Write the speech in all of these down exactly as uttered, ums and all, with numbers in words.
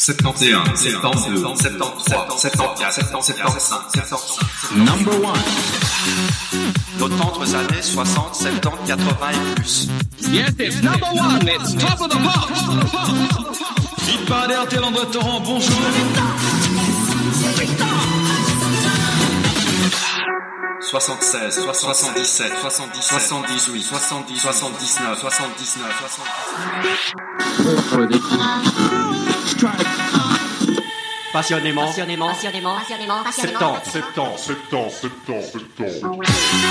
soixante et un, soixante-deux, soixante-trois, soixante-quatre, soixante-quinze, soixante-cinq. Number one. Nos tendres années soixante, soixante-dix, quatre-vingts et plus. Yes, it's number one, it's top of the pops. Vite pas R T L André Torrent, bonjour. soixante-seize, soixante-dix-sept, soixante-dix, soixante-dix-huit, soixante-dix, soixante-dix-neuf, soixante-dix-neuf, soixante-dix. Passionnément, passionnément, passionnément, passionnément, passionnément. septante, septante, septante, septante, septante.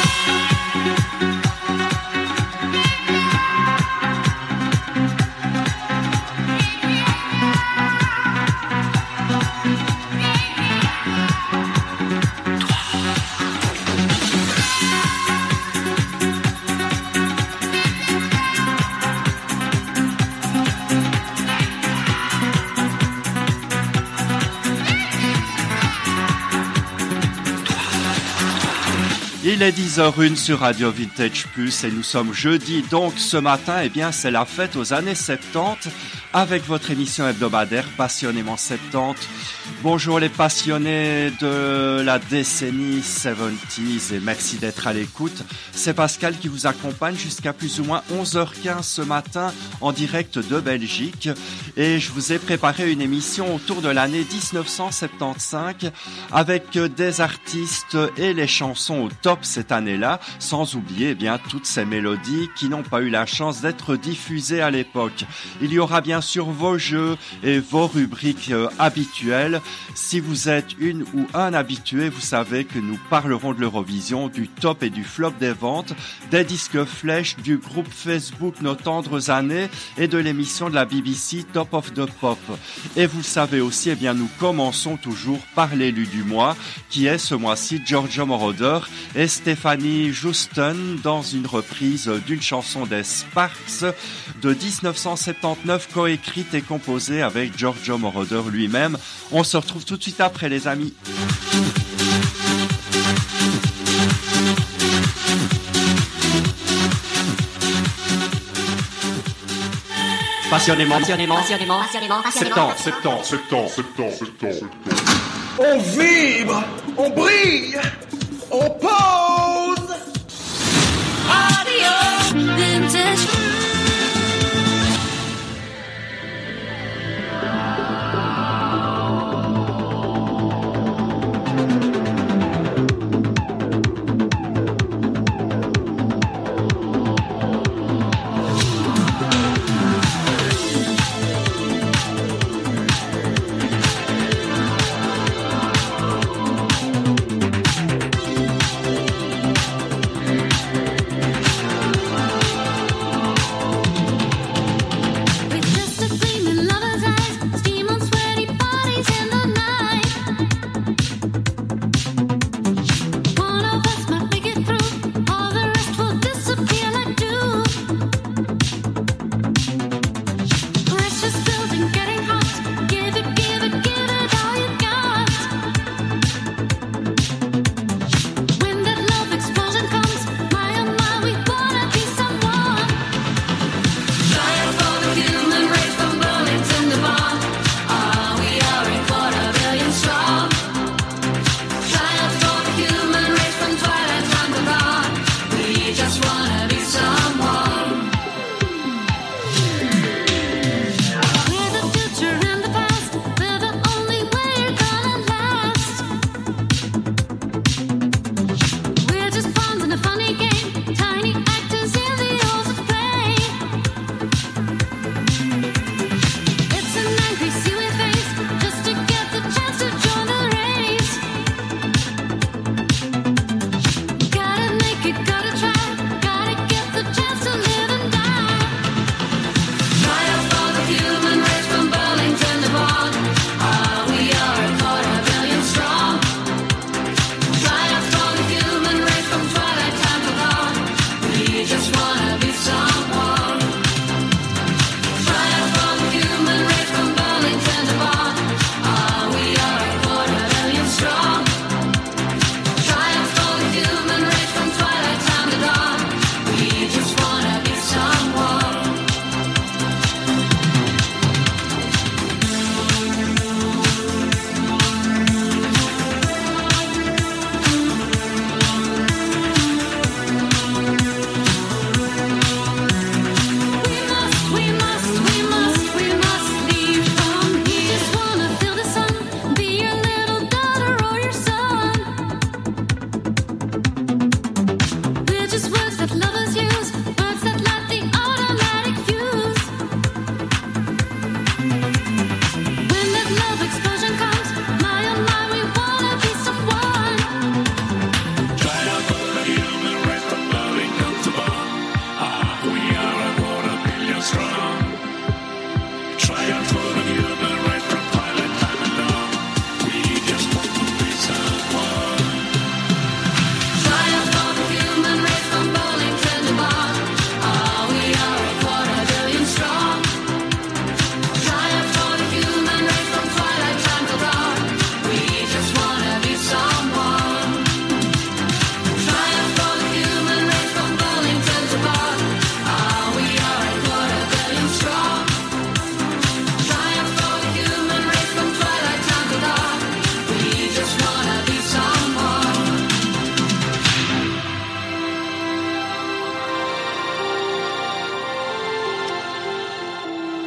Il est dix heures une sur Radio Vintage Plus et nous sommes jeudi, donc ce matin, eh bien, c'est la fête aux années soixante-dix avec votre émission hebdomadaire Passionnément soixante-dix. Bonjour les passionnés de la décennie soixante-dix et merci d'être à l'écoute. C'est Pascal qui vous accompagne jusqu'à plus ou moins onze heures quinze ce matin en direct de Belgique et je vous ai préparé une émission autour de l'année dix-neuf cent soixante-quinze avec des artistes et les chansons au top cette année-là, sans oublier eh bien toutes ces mélodies qui n'ont pas eu la chance d'être diffusées à l'époque. Il y aura bien sûr vos jeux et vos rubriques euh, habituelles. Si vous êtes une ou un habitué, vous savez que nous parlerons de l'Eurovision, du top et du flop des ventes, des disques flèches, du groupe Facebook Nos Tendres Années et de l'émission de la B B C Top of the Pop. Et vous le savez aussi, eh bien nous commençons toujours par l'élu du mois, qui est ce mois-ci Giorgio Moroder et Stéphanie Houston dans une reprise d'une chanson des Sparks de dix-neuf cent soixante-dix-neuf, coécrite et composée avec Giorgio Moroder lui-même. On se retrouve tout de suite après les amis. Passionnément, passionnément, passionnément, passionnément, passionnément. septante, septante, septante, septante, septante. On vibre, on brille, on pose. Radio Vintage.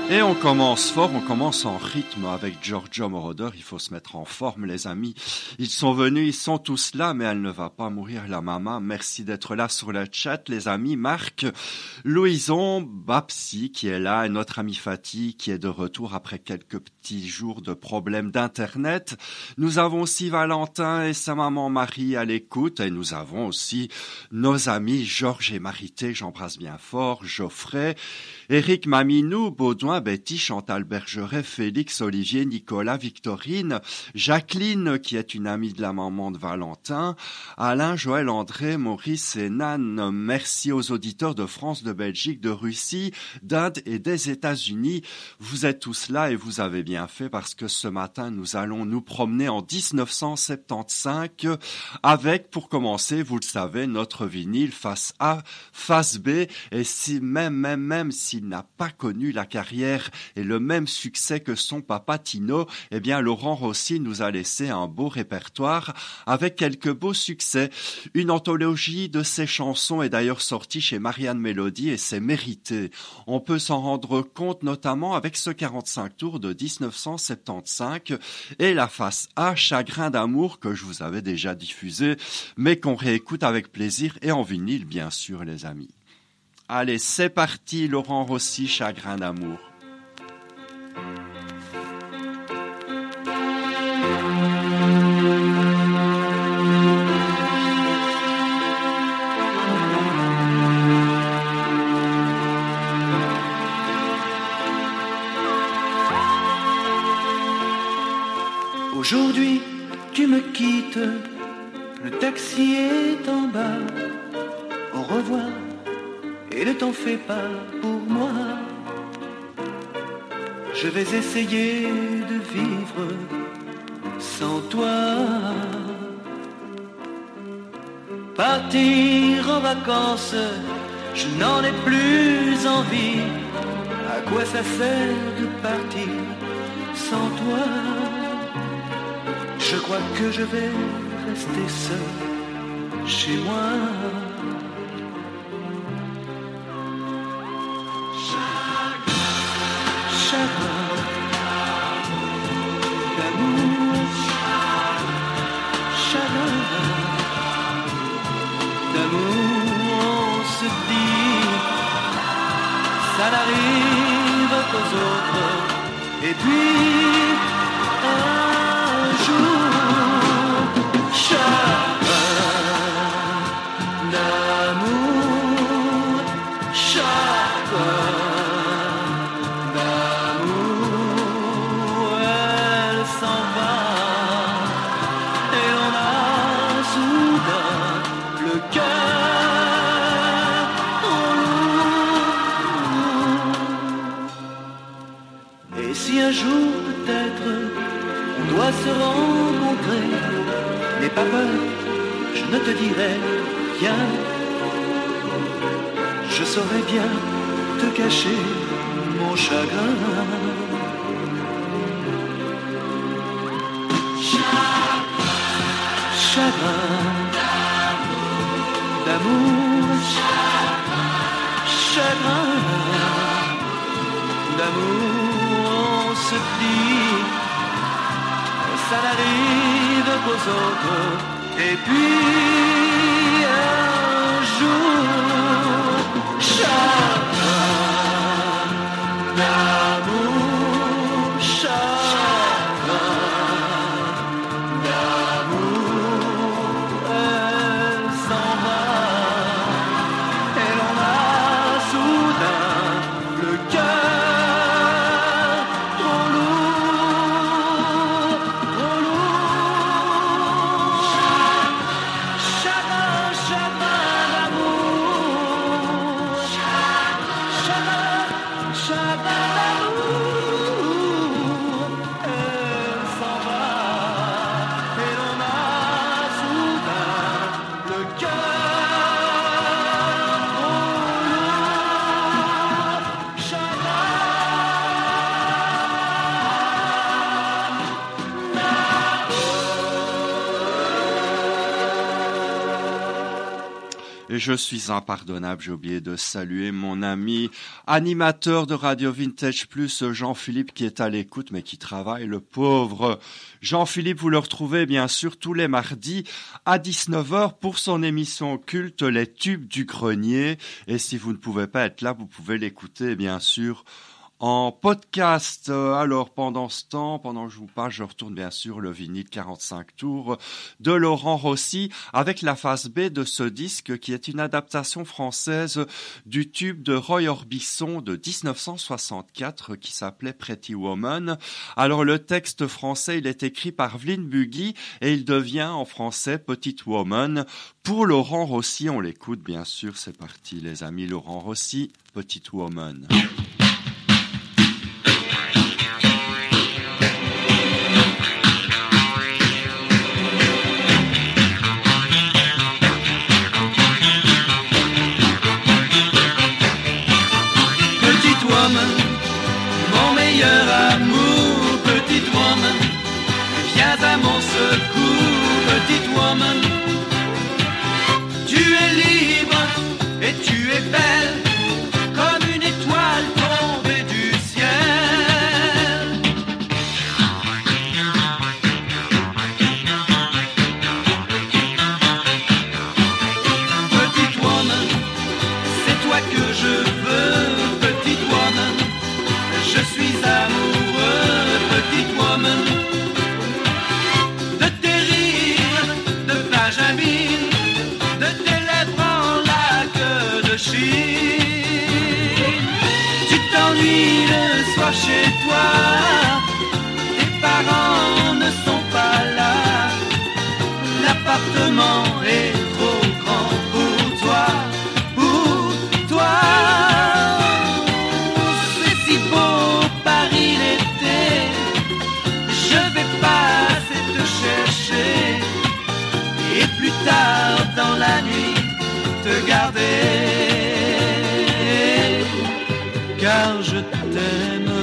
Et on commence fort, on commence en rythme avec Giorgio Moroder. Il faut se mettre en forme, les amis. Ils sont venus, ils sont tous là, mais elle ne va pas mourir, la maman. Merci d'être là sur le chat, les amis. Marc, Louison, Babsi qui est là, et notre ami Fatih qui est de retour après quelques petits jours de problèmes d'internet. Nous avons aussi Valentin et sa maman Marie à l'écoute, et nous avons aussi nos amis Georges et Marité, j'embrasse bien fort, Geoffrey, Éric Maminou, Baudouin, Betty, Chantal Bergeret, Félix, Olivier, Nicolas, Victorine, Jacqueline, qui est une amie de la maman de Valentin, Alain, Joël, André, Maurice et Nan. Merci aux auditeurs de France, de Belgique, de Russie, d'Inde et des États-Unis. Vous êtes tous là et vous avez bien fait parce que ce matin, nous allons nous promener en dix-neuf cent soixante-quinze avec, pour commencer, vous le savez, notre vinyle face A, face B, et si même, même, même s'il n'a pas connu la carrière et le même succès que son papa Tino, eh bien Laurent Rossi nous a laissé un beau répertoire avec quelques beaux succès. Une anthologie de ses chansons est d'ailleurs sortie chez Marianne Mélodie et c'est mérité. On peut s'en rendre compte notamment avec ce quarante-cinq tours de dix-neuf cent soixante-quinze et la face A, Chagrin d'amour, que je vous avais déjà diffusé, mais qu'on réécoute avec plaisir et en vinyle bien sûr, les amis. Allez, c'est parti, Laurent Rossi, Chagrin d'amour. Aujourd'hui, tu me quittes, le taxi est en bas. Au revoir, et ne t'en fais pas pour moi. Je vais essayer de vivre sans toi. Partir en vacances, je n'en ai plus envie. À quoi ça sert de partir sans toi? Je crois que je vais rester seul chez moi. Chagrin d'amour, chagrin d'amour, on se dit, ça n'arrive qu'aux autres. Et puis un jour, chagrin d'amour, chagrin un jour peut-être on doit se rencontrer. N'aie pas peur, je ne te dirai rien. Je saurais bien te cacher mon chagrin. Chagrin d'amour, chagrin d'amour. On se dit, ça n'arrive qu'aux autres. Et puis un jour, chagrin d'amour, chagrin d'amour, elle s'en va et l'on a soudain le cœur. Chagrin d'amour. Et je suis impardonnable, j'ai oublié de saluer mon ami animateur de Radio Vintage Plus, Jean-Philippe, qui est à l'écoute, mais qui travaille, le pauvre. Jean-Philippe, vous le retrouvez bien sûr tous les mardis à dix-neuf heures pour son émission culte Les Tubes du Grenier. Et si vous ne pouvez pas être là, vous pouvez l'écouter bien sûr en podcast. Alors pendant ce temps, pendant que je vous parle, je retourne bien sûr le vinyle quarante-cinq tours de Laurent Rossi avec la face B de ce disque qui est une adaptation française du tube de Roy Orbison de dix-neuf cent soixante-quatre qui s'appelait Pretty Woman. Alors le texte français, il est écrit par Vline Buggy et il devient en français Petite Woman. Pour Laurent Rossi, on l'écoute bien sûr, c'est parti les amis, Laurent Rossi, Petite Woman. Mon meilleur amour, petite woman, viens à mon secours, petite woman. Tu es libre et tu es belle, comme une étoile tombée du ciel. Petite woman, c'est toi que je veux. Je suis amoureux, petite woman, de tes rires, de Benjamin, de tes lèvres en laque de Chine. Tu t'ennuies le soir chez toi, tes parents ne sont pas là, l'appartement est trop grand pour toi, pour toi. Tard dans la nuit te garder, car je t'aime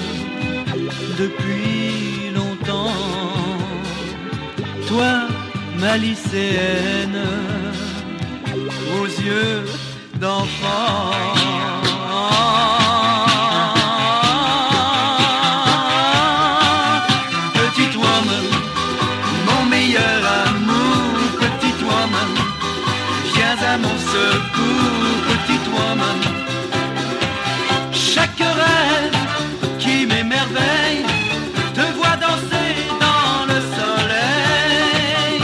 depuis longtemps, toi ma lycéenne aux yeux d'enfant. Petite woman, mon meilleur amour, viens à mon secours, petite woman. Chaque rêve qui m'émerveille te voit danser dans le soleil.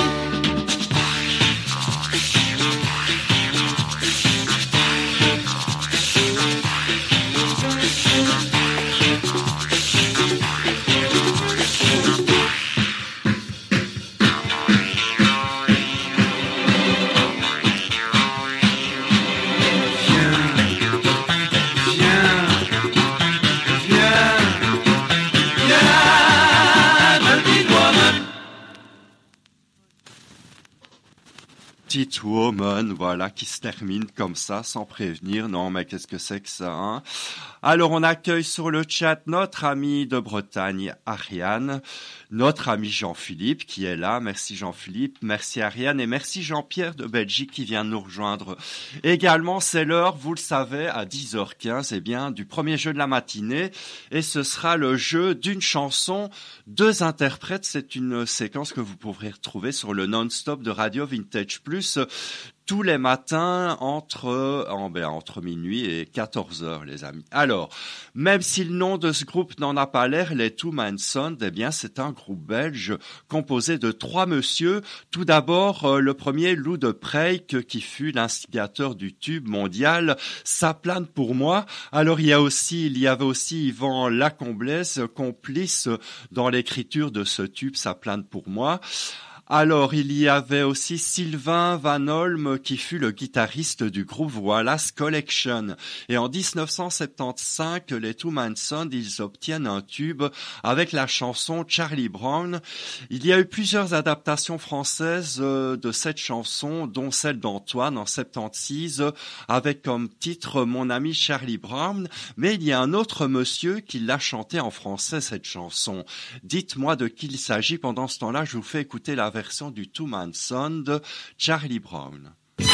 Petite Woman, voilà, qui se termine comme ça, sans prévenir. Non, mais qu'est-ce que c'est que ça, hein? Alors, on accueille sur le chat notre ami de Bretagne, Ariane, notre ami Jean-Philippe, qui est là. Merci Jean-Philippe, merci Ariane, et merci Jean-Pierre de Belgique, qui vient nous rejoindre. Également, c'est l'heure, vous le savez, à dix heures quinze, eh bien, du premier jeu de la matinée, et ce sera le jeu d'une chanson, deux interprètes. C'est une séquence que vous pourrez retrouver sur le non-stop de Radio Vintage Plus, tous les matins entre, en, ben, entre minuit et quatorze heures, les amis. Alors, même si le nom de ce groupe n'en a pas l'air, les Two Man Sound, eh bien, c'est un groupe belge composé de trois messieurs. Tout d'abord, euh, le premier, Lou de Preyck, qui fut l'instigateur du tube mondial « Ça plane pour moi ». Alors, il y a aussi, il y avait aussi Yvan Lacomblaise, complice dans l'écriture de ce tube « Ça plane pour moi ». Alors, il y avait aussi Sylvain Van Olm, qui fut le guitariste du groupe Wallace Collection. Et en dix-neuf cent soixante-quinze, les Two Man Sound, ils obtiennent un tube avec la chanson Charlie Brown. Il y a eu plusieurs adaptations françaises de cette chanson, dont celle d'Antoine en soixante-seize, avec comme titre Mon ami Charlie Brown. Mais il y a un autre monsieur qui l'a chanté en français, cette chanson. Dites-moi de qui il s'agit. Pendant ce temps-là, je vous fais écouter la version du Two Man Sound de Charlie Brown.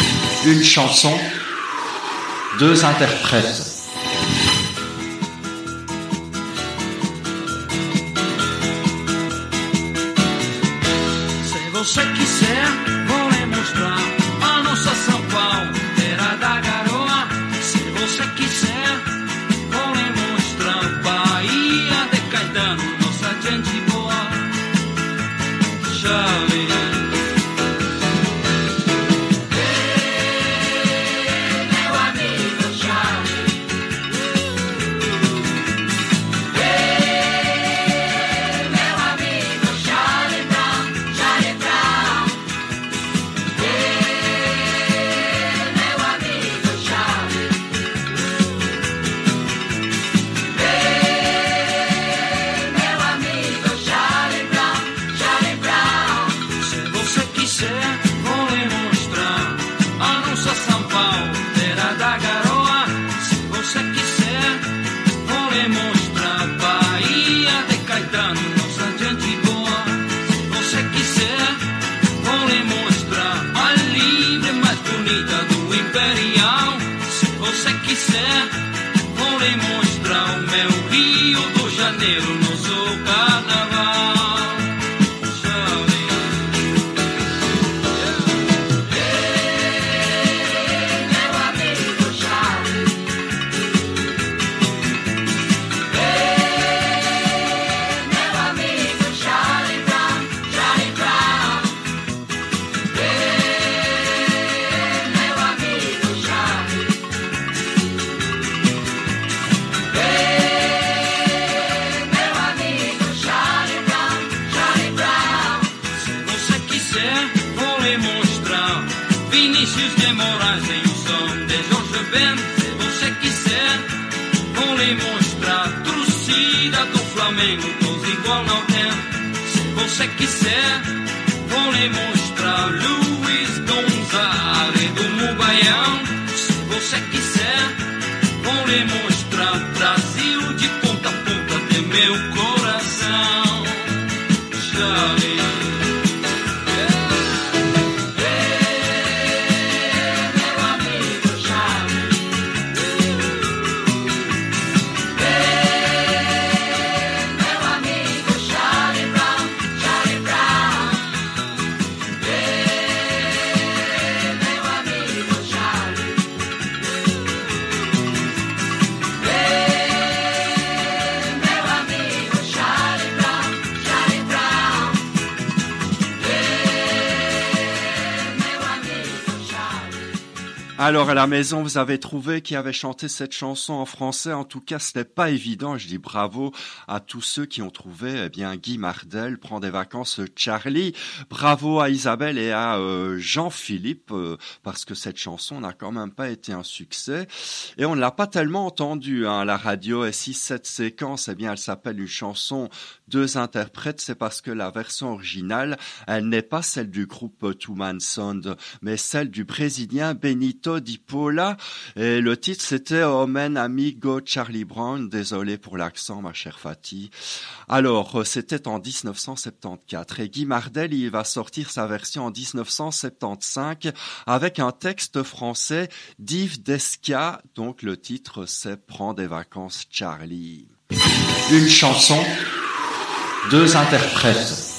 Une chanson, deux interprètes. Se você quiser, vou lhe mostrar a nossa São Paulo, terra da garoa. Se você quiser, vou lhe mostrar Bahia de Caetano, nossa gente boa. Charlie. Vou lhe mostrar o meu Rio de Janeiro no seu carnaval. Charlie. Ei, meu amigo Charlie. Ei, meu amigo Charlie Brown, Charlie Brown. Ei, meu amigo Charlie. Vinícius de Moraes em o som de Jorge Ben. Se você quiser, vou lhe mostrar torcida do Flamengo, todos igual não tem. Se você quiser, vou lhe mostrar Luiz Gonzaga do Mubaião. Se você quiser, vou lhe mostrar Brasil de ponta a ponta de meu coração. Charlie. Alors à la maison, vous avez trouvé qui avait chanté cette chanson en français. En tout cas, ce n'est pas évident. Je dis bravo à tous ceux qui ont trouvé. Eh bien, Guy Mardel prend des vacances. Charlie. Bravo à Isabelle et à euh, Jean-Philippe euh, parce que cette chanson n'a quand même pas été un succès et on ne l'a pas tellement entendue hein, à la radio. Et si cette séquence, eh bien, elle s'appelle une chanson deux interprètes, c'est parce que la version originale, elle n'est pas celle du groupe Two Man Sound, mais celle du Brésilien Benito Di Paula. Et le titre, c'était Omen Amigo Charlie Brown. Désolé pour l'accent, ma chère Fatih. Alors, c'était en dix-neuf cent soixante-quatorze. Et Guy Mardel, il va sortir sa version en dix-neuf cent soixante-quinze avec un texte français d'Yves Desca. Donc, le titre, c'est Prends des vacances, Charlie. Une chanson, deux interprètes.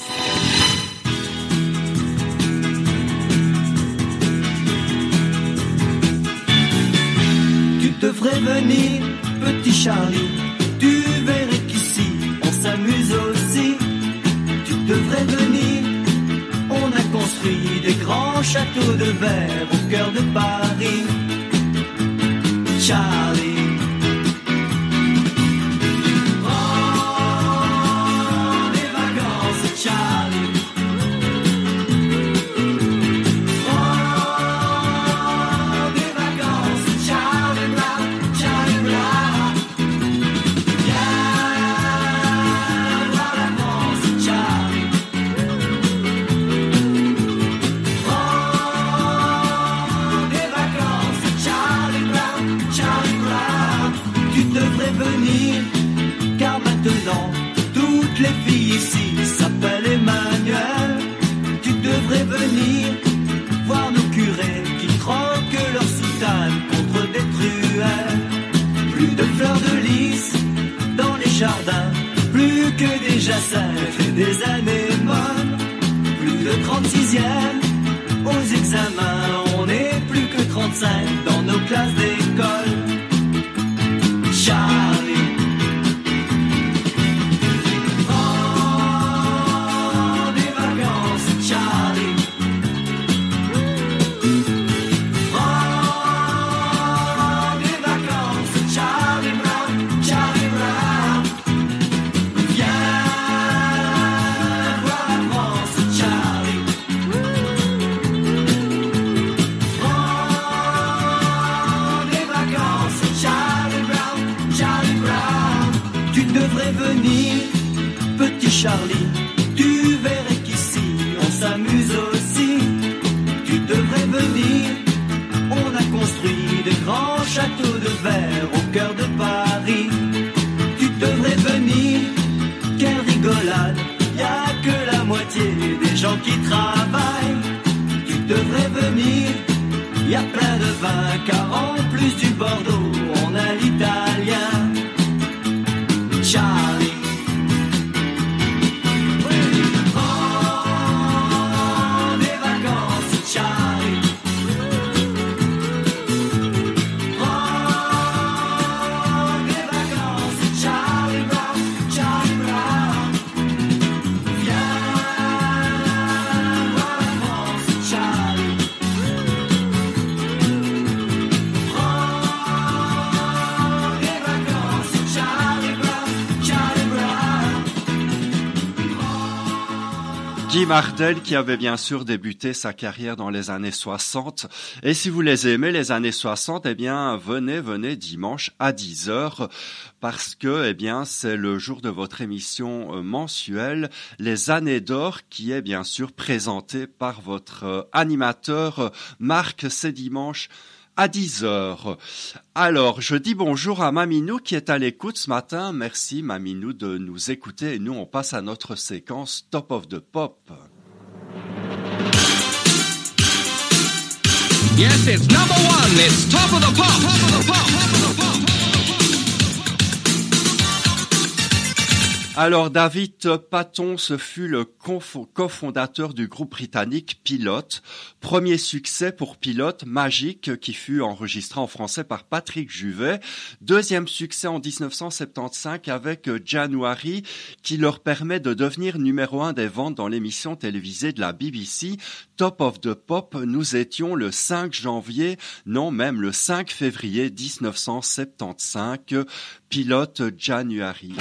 Tu devrais venir, petit Charlie, tu verrais qu'ici on s'amuse aussi. Tu devrais venir, on a construit des grands châteaux de verre au cœur de Paris. Charlie. Charlie. de fleurs de lys dans les jardins. Plus que des jassins et des années molles. Plus de trente-sixième aux examens. On n'est plus que trente-cinq dans nos classes d'école. Charlie, prends des vacances, Charlie. Prends des vacances, Charlie Brown, Charlie Brown. Viens voir la France, Charlie. Prends des vacances, Charlie Brown, Charlie Brown. Tu devrais venir, petit Charlie. Tu verrais qu'ici on s'amuse aussi. Tu devrais venir. On a construit de grands châteaux de verre au cœur de Paris. Tu devrais venir. Quelle rigolade. Y a que la moitié des gens qui travaillent. Tu devrais venir. Y a plein de vin car en plus du Bordeaux on a l'italien. Charlie. Prends des vacances, Charlie. Prends des vacances, Charlie Brown, Charlie Brown. Viens voir la France, Charlie. Prends des vacances, Charlie Brown, Charlie Brown. Guy Mardel qui avait bien sûr débuté sa carrière dans les années soixante. Et si vous les aimez, les années soixante, eh bien, venez, venez dimanche à dix heures parce que, eh bien, c'est le jour de votre émission euh, mensuelle, Les Années d'Or, qui est bien sûr présentée par votre euh, animateur euh, Marc, c'est dimanche à dix heures. Alors, je dis bonjour à Maminou qui est à l'écoute ce matin. Merci Maminou de nous écouter et nous on passe à notre séquence Top of the Pop. Yes, it's number one. It's top of the pop. Top of the pop. Top of the pop. Alors, David Paton, ce fut le confo- cofondateur du groupe britannique Pilote. Premier succès pour Pilote, Magique, qui fut enregistré en français par Patrick Juvet. Deuxième succès en dix-neuf cent soixante-quinze avec January, qui leur permet de devenir numéro un des ventes dans l'émission télévisée de la B B C. Top of the Pop, nous étions le cinq janvier, non même le cinq février dix-neuf cent soixante-quinze. Pilote January.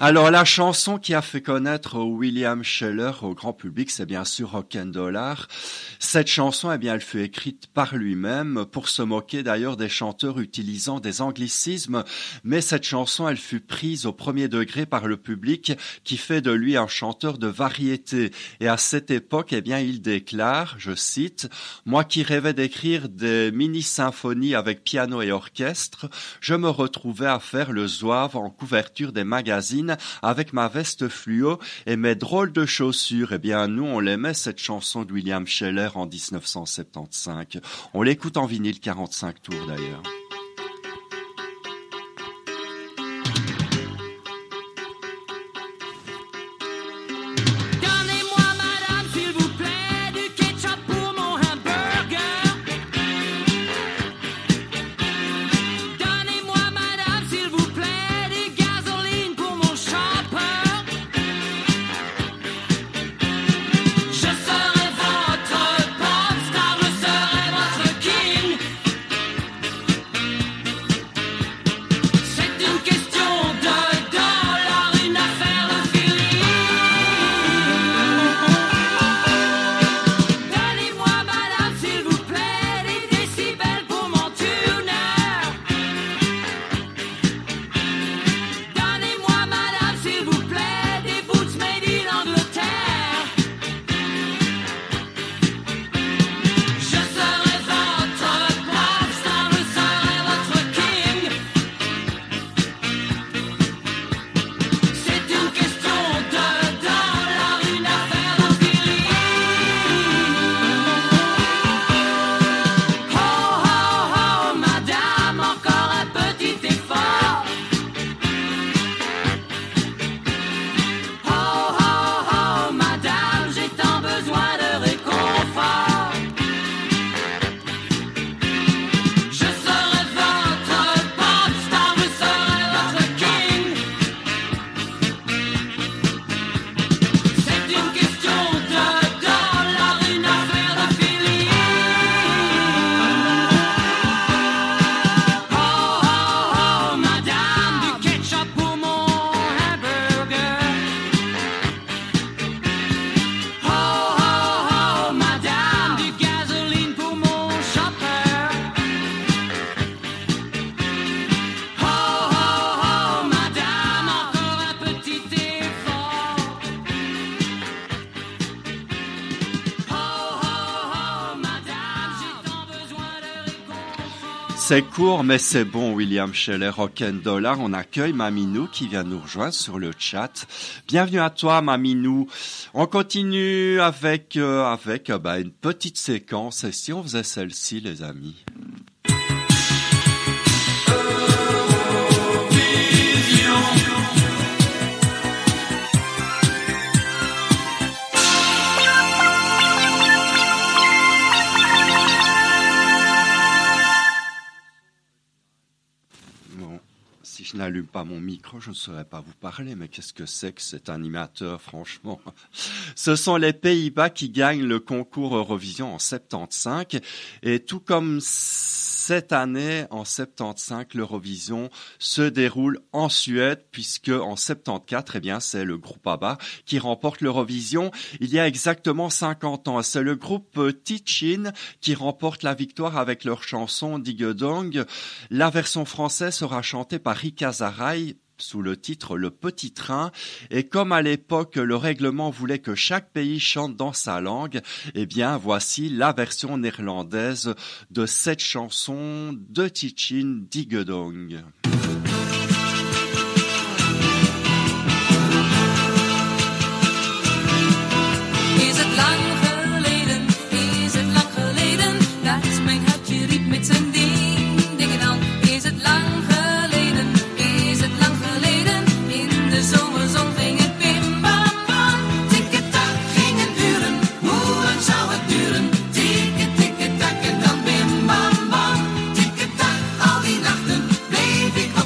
Alors la chanson qui a fait connaître William Sheller au grand public, c'est bien sûr Rock'n'Dollar. Cette chanson, eh bien, elle fut écrite par lui-même pour se moquer d'ailleurs des chanteurs utilisant des anglicismes, mais cette chanson, elle fut prise au premier degré par le public qui fait de lui un chanteur de variété. Et à cette époque, eh bien, il déclare, je cite, « Moi qui rêvais d'écrire des mini-symphonies avec piano et orchestre, je me retrouvais à faire le zouave en couverture des magazines avec ma veste fluo et mes drôles de chaussures. » Eh bien, nous, on l'aimait, cette chanson de William Sheller en dix-neuf cent soixante-quinze. On l'écoute en vinyle quarante-cinq tours d'ailleurs. C'est court, mais c'est bon, William Sheller, Rock'n'Dollar. On accueille Maminou qui vient nous rejoindre sur le chat. Bienvenue à toi, Maminou. On continue avec, euh, avec euh, bah, une petite séquence. Et si on faisait celle-ci, les amis? Je n'allume pas mon micro, je ne saurais pas vous parler, mais qu'est-ce que c'est que cet animateur, franchement? Ce sont les Pays-Bas qui gagnent le concours Eurovision en soixante-quinze, et tout comme cette année, en soixante-quinze, l'Eurovision se déroule en Suède, puisque en soixante-quatorze, eh bien, c'est le groupe ABBA qui remporte l'Eurovision il y a exactement cinquante ans. C'est le groupe Tichin qui remporte la victoire avec leur chanson Digedong. La version française sera chantée par Rika Zaraï sous le titre Le Petit Train. Et comme à l'époque, le règlement voulait que chaque pays chante dans sa langue, eh bien, voici la version néerlandaise de cette chanson de Tichin, Digedong. Is het lang geleden, is het lang geleden, dat mijn hartje riep met zijn ding, dingen dan. Is het lang geleden, is het lang geleden, in de zomerzon ging het bim bam bam. Tikketak gingen uren, hoe lang zou het duren? Tikke tikke tak en dan bim bam bam. Tikketak, al die nachten bleef ik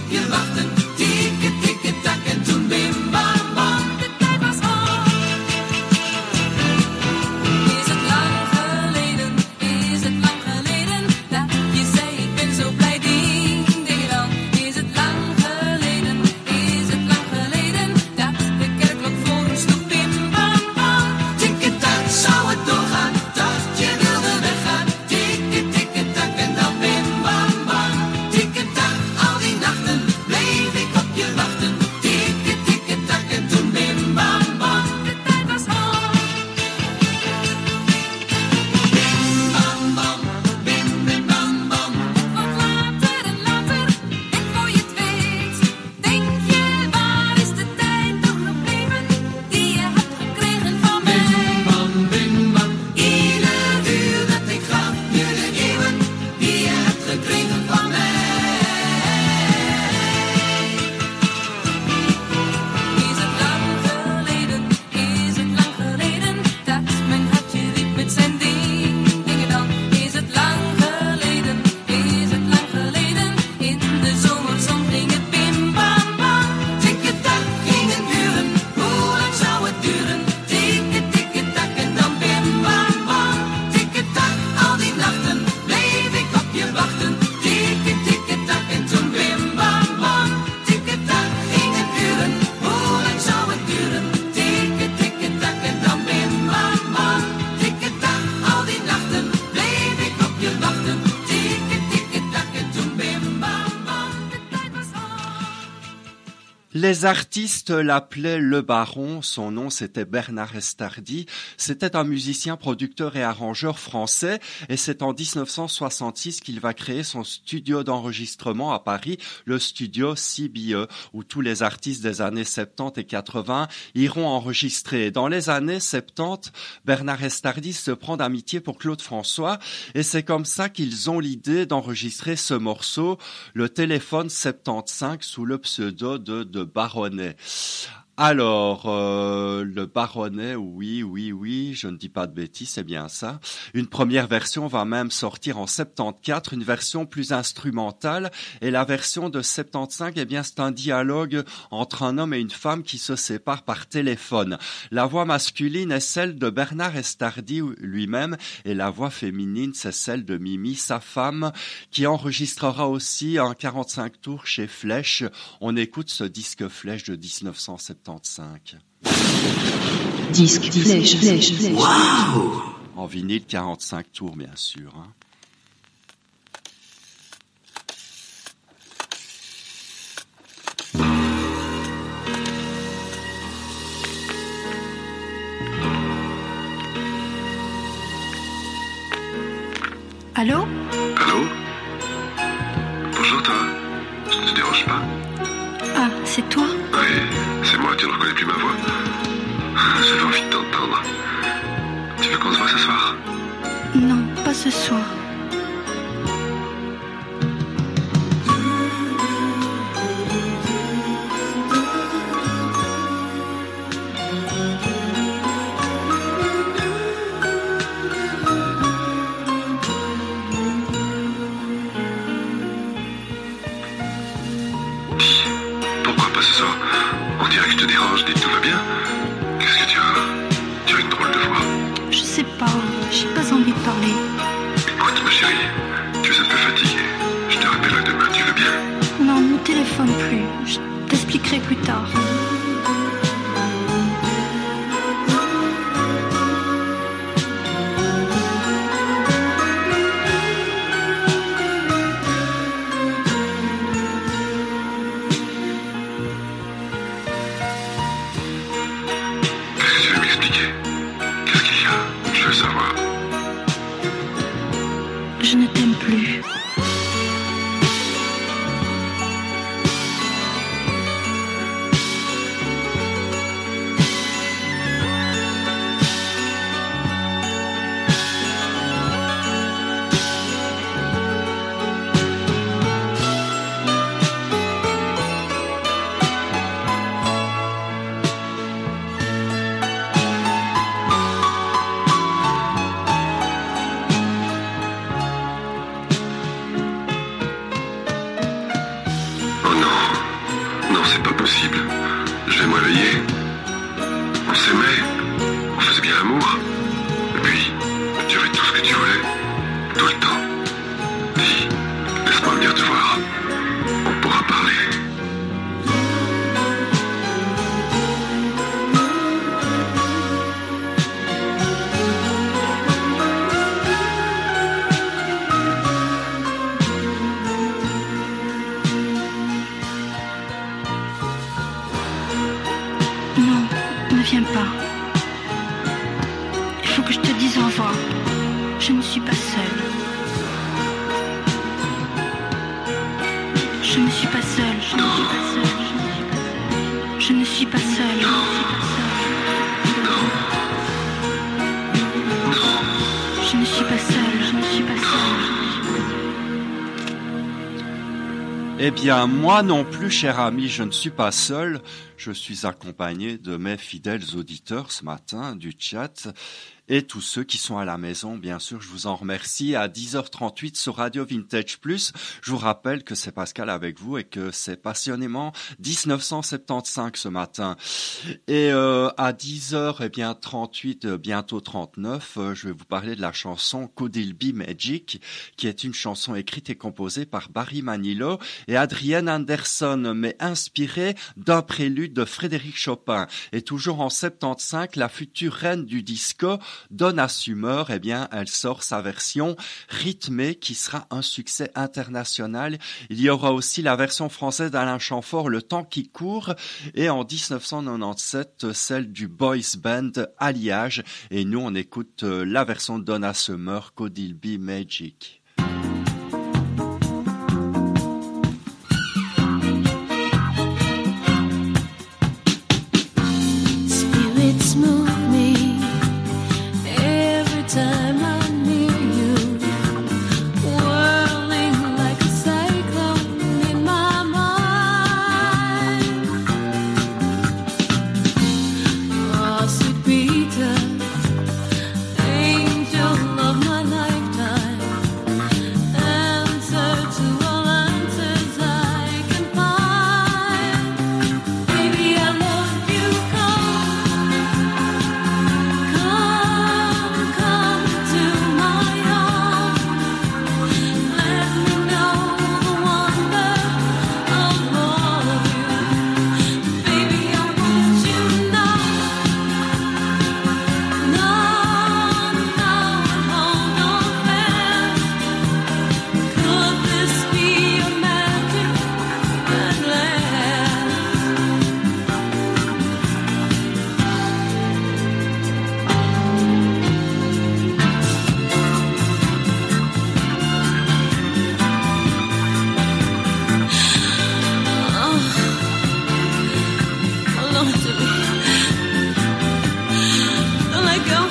Les artistes l'appelaient le Baron, son nom c'était Bernard Estardi, c'était un musicien, producteur et arrangeur français et c'est en dix-neuf cent soixante-six qu'il va créer son studio d'enregistrement à Paris, le studio C B E, où tous les artistes des années soixante-dix et quatre-vingts iront enregistrer. Dans les années soixante-dix, Bernard Estardi se prend d'amitié pour Claude François et c'est comme ça qu'ils ont l'idée d'enregistrer ce morceau, le téléphone soixante-quinze, sous le pseudo de, de Baronnet. Alors, euh, le Baronnet, oui, oui, oui, je ne dis pas de bêtises, c'est bien ça. Une première version va même sortir en soixante-quatorze, une version plus instrumentale. Et la version de soixante-quinze, eh bien, c'est un dialogue entre un homme et une femme qui se séparent par téléphone. La voix masculine est celle de Bernard Estardi lui-même et la voix féminine, c'est celle de Mimi, sa femme, qui enregistrera aussi un quarante-cinq tours chez Flèche. On écoute ce disque Flèche de dix-neuf cent soixante-quinze. Disque Flèche, Flèche, Flèche. Wow. En vinyle quarante-cinq tours, bien sûr. Hein. Allô? Allô? Bonjour toi, ça ne te dérange pas? Ah, c'est toi? Oui, c'est moi, tu ne reconnais plus ma voix. J'avais envie de t'entendre. Tu veux qu'on se voit ce soir? Non, pas ce soir. Eh bien, moi non plus, cher ami, je ne suis pas seul. Je suis accompagné de mes fidèles auditeurs ce matin du chat. Et tous ceux qui sont à la maison, bien sûr, je vous en remercie. À dix heures trente-huit sur Radio Vintage Plus, je vous rappelle que c'est Pascal avec vous et que c'est passionnément dix-neuf cent soixante-quinze ce matin. Et euh, à dix heures eh bien, trente-huit, bientôt trente-neuf, euh, je vais vous parler de la chanson Could It Be Magic, qui est une chanson écrite et composée par Barry Manilow et Adrienne Anderson, mais inspirée d'un prélude étude de Frédéric Chopin. Et toujours en soixante-quinze, la future reine du disco, Donna Summer, eh bien, elle sort sa version rythmée qui sera un succès international. Il y aura aussi la version française d'Alain Chamfort, Le temps qui court, et en dix-neuf cent quatre-vingt-dix-sept, celle du boys band Alliage. Et nous, on écoute la version de Donna Summer, Could It Be Magic? Spirits move me every time I'm near you, whirling like a cyclone in my mind. Oh, sweet Peter, angel of my lifetime, answer to all answers I can find. Baby, I love you, come, come, come to my arms. Let me know the wonder of all of you. Baby, I want you now, now, now, hold on fast. Could this be a magic at last? Oh, hold on to me. Don't let go.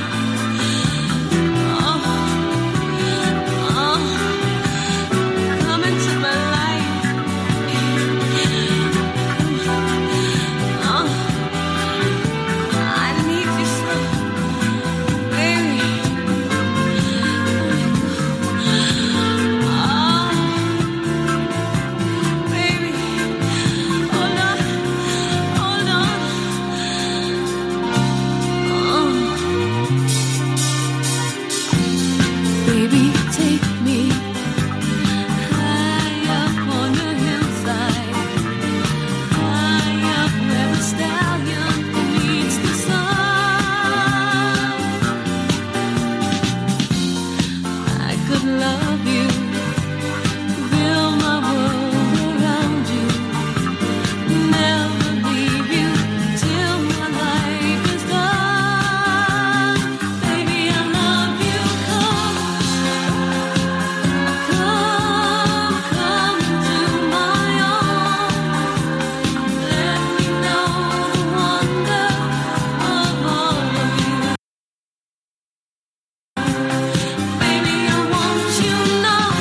Oh, oh, come into my life. Oh, I need you so, baby. Oh, baby, hold on, hold on. Oh, baby, take me high up on the hillside, high up where the stallion meets the sun. I could love you, build my world around you, never leave you till my life is done. Baby, I love you, come, come, come to my arms. Let me know the wonder of all of you. Baby, I want you now,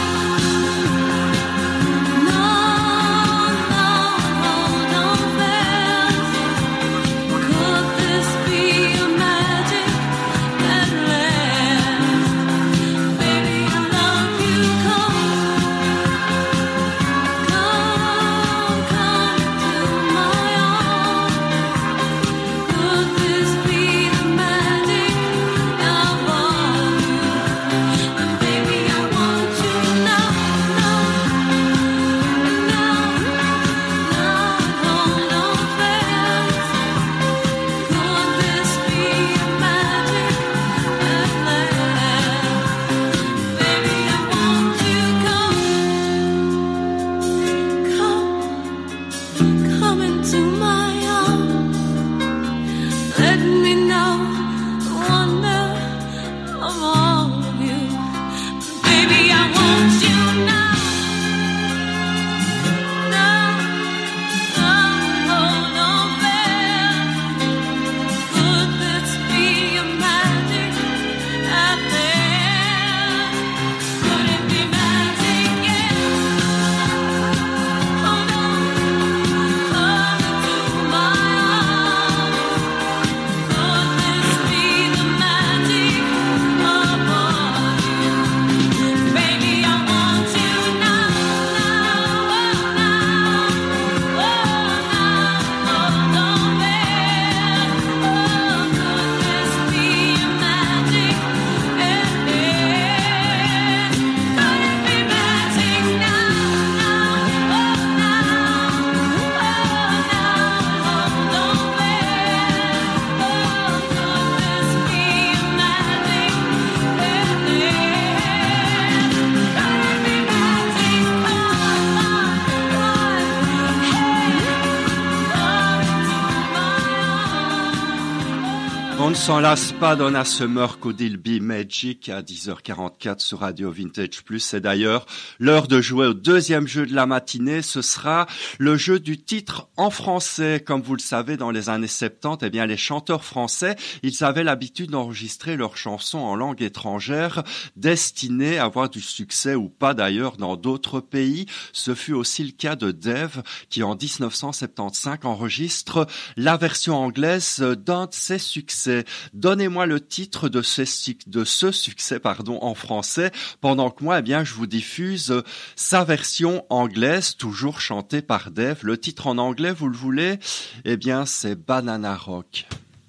s'en lasse pas, Donna Summer, Could It Be Magic à dix heures quarante-quatre sur Radio Vintage Plus. C'est d'ailleurs l'heure de jouer au deuxième jeu de la matinée. Ce sera le jeu du titre en français. Comme vous le savez, dans les années soixante-dix, eh bien, les chanteurs français, ils avaient l'habitude d'enregistrer leurs chansons en langue étrangère, destinées à avoir du succès ou pas d'ailleurs dans d'autres pays. Ce fut aussi le cas de Dave, qui en dix-neuf cent soixante-quinze enregistre la version anglaise d'un de ses succès. Donnez-moi le titre de ce, de ce succès pardon, en français, pendant que moi, eh bien, je vous diffuse sa version anglaise, toujours chantée par Dave. Le titre en anglais, vous le voulez? Eh bien, c'est Banana Rock.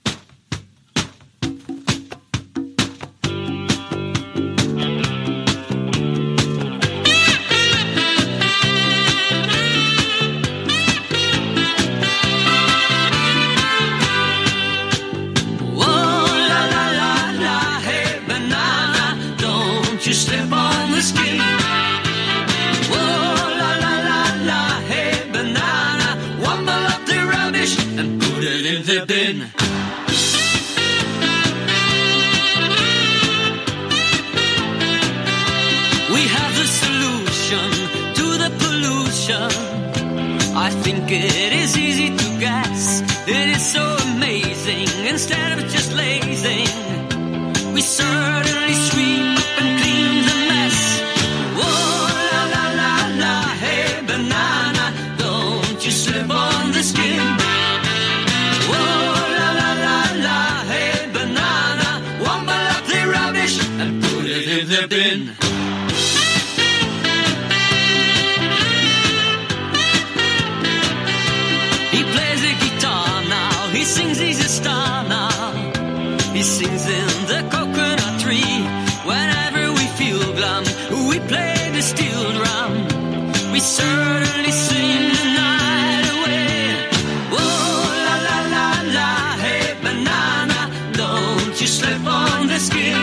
Bin. We have the solution to the pollution. I think it is easy to guess. It is so amazing. Instead of just lazing, we certainly sweep up and clean the mess. Oh la la la la, hey banana, don't you slip on the skin. In the bin. He plays the guitar now, he sings, he's a star now. He sings in the coconut tree. Whenever we feel glum, we play the steel drum. We certainly sing the night away. Oh la la la la, hey banana, don't you slip on the skin.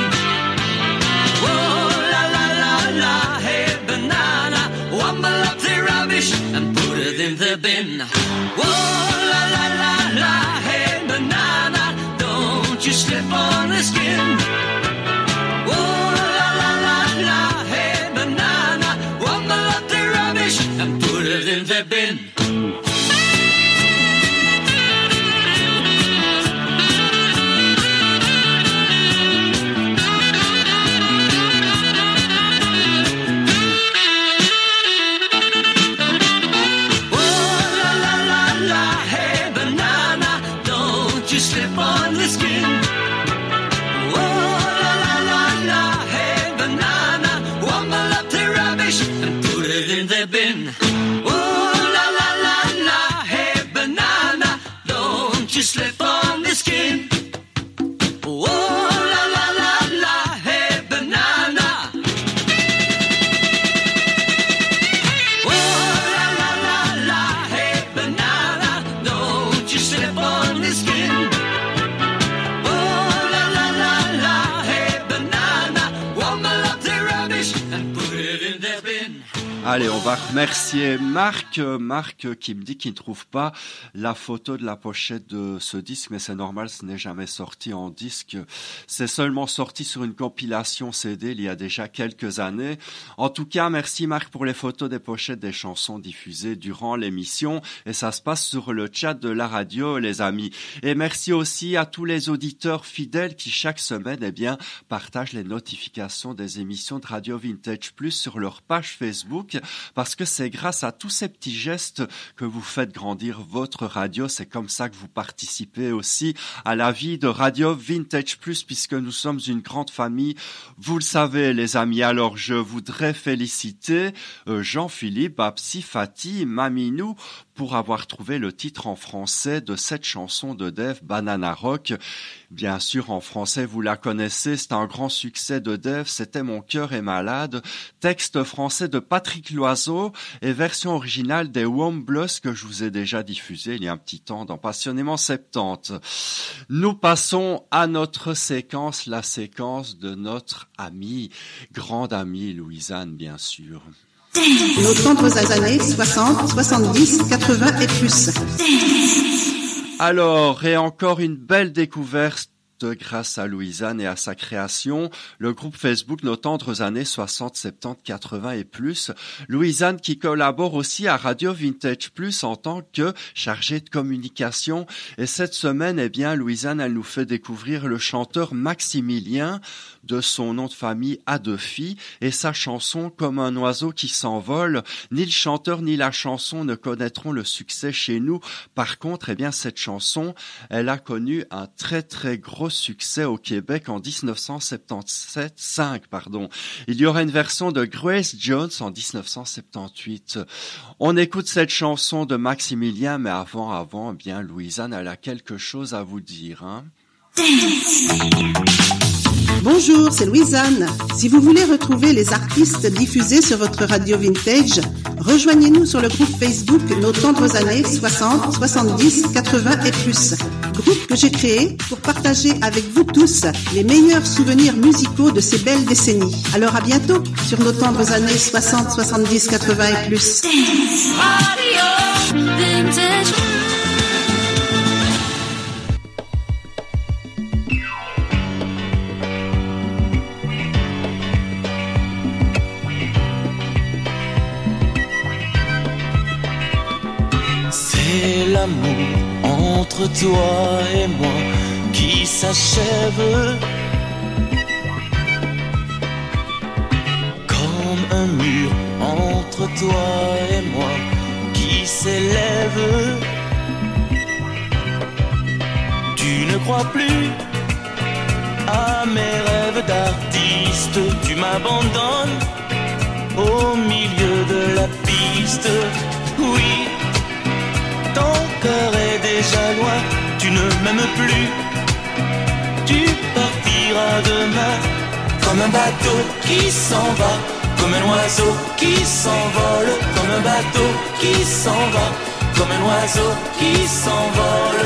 And put it in the bin. Whoa, la la la la, hey banana, don't you slip on the skin. Whoa, la la la la, hey banana, wumble up the rubbish and put it in the bin. Bin. Oh la la la la, hey banana, don't you slip on the skin. Oh la la la la, hey banana. Oh la la la la, hey banana, don't you slip on the skin. Oh la la la la, hey banana, wumble up the rubbish and put it in the bin. Allez, on va remercier Marc, Marc qui me dit qu'il ne trouve pas la photo de la pochette de ce disque, mais c'est normal, ce n'est jamais sorti en disque. C'est seulement sorti sur une compilation C D il y a déjà quelques années. En tout cas, merci Marc pour les photos des pochettes des chansons diffusées durant l'émission. Et ça se passe sur le chat de la radio, les amis. Et merci aussi à tous les auditeurs fidèles qui chaque semaine, eh bien, partagent les notifications des émissions de Radio Vintage Plus sur leur page Facebook. Parce que c'est grâce à tous ces petits gestes que vous faites grandir votre radio. C'est comme ça que vous participez aussi à la vie de Radio Vintage Plus, puisque nous sommes une grande famille. Vous le savez, les amis. Alors, je voudrais féliciter euh, Jean-Philippe, Babsi, Fatih, Maminou, pour avoir trouvé le titre en français de cette chanson de Dave, Banana Rock. Bien sûr, en français, vous la connaissez, c'est un grand succès de Dave, c'était Mon cœur est malade. Texte français de Patrick Loiseau et version originale des Womblues que je vous ai déjà diffusé il y a un petit temps dans Passionnément soixante-dix. Nous passons à notre séquence, la séquence de notre amie, grande amie Louisanne, bien sûr. Nos autres années soixante, soixante-dix, quatre-vingts et plus. Alors, et encore une belle découverte forte grâce à Louisanne et à sa création, le groupe Facebook Nos tendres années soixante, soixante-dix, quatre-vingts et plus. Louisanne qui collabore aussi à Radio Vintage Plus en tant que chargée de communication. Et cette semaine, eh bien, Louisanne, elle nous fait découvrir le chanteur Maximilien, de son nom de famille Adefi, et sa chanson Comme un oiseau qui s'envole. Ni le chanteur ni la chanson ne connaîtront le succès chez nous. Par contre, eh bien, cette chanson, elle a connu un très très gros succès au Québec en dix-neuf cent soixante-dix-sept, cinq, pardon. Il y aura une version de Grace Jones en dix-neuf cent soixante-dix-huit. On écoute cette chanson de Maximilien, mais avant, avant, eh bien, Louisanne, elle a quelque chose à vous dire, hein. Bonjour, c'est Louisanne. Si vous voulez retrouver les artistes diffusés sur votre radio vintage, rejoignez-nous sur le groupe Facebook Nos tendres années soixante, soixante-dix, quatre-vingts et plus. Groupe que j'ai créé pour partager avec vous tous les meilleurs souvenirs musicaux de ces belles décennies. Alors à bientôt sur Nos tendres années soixante, soixante-dix, quatre-vingts et plus. Radio Vintage. C'est l'amour entre toi et moi qui s'achève comme un mur entre toi et moi qui s'élève. Tu ne crois plus à mes rêves d'artiste, tu m'abandonnes au milieu de la piste. Oui, ton cœur est déjà loin, tu ne m'aimes plus. Tu partiras demain comme un bateau qui s'en va, comme un oiseau qui s'envole, comme un bateau qui s'en va, comme un oiseau qui s'envole.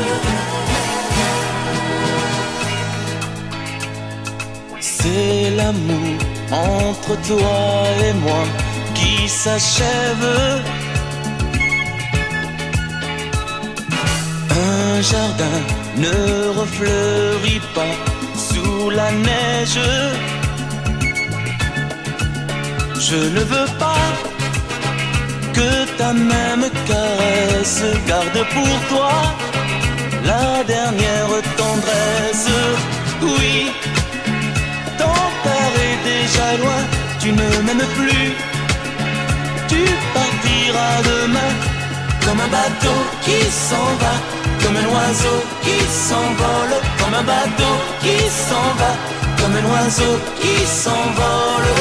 C'est l'amour entre toi et moi qui s'achève. Un jardin ne refleurit pas sous la neige. Je ne veux pas que ta main me caresse. Garde pour toi la dernière tendresse. Oui, ton cœur est déjà loin, tu ne m'aimes plus. Tu partiras demain comme un bateau qui s'en va, comme un oiseau qui s'envole, comme un bateau qui s'en va, comme un oiseau qui s'envole.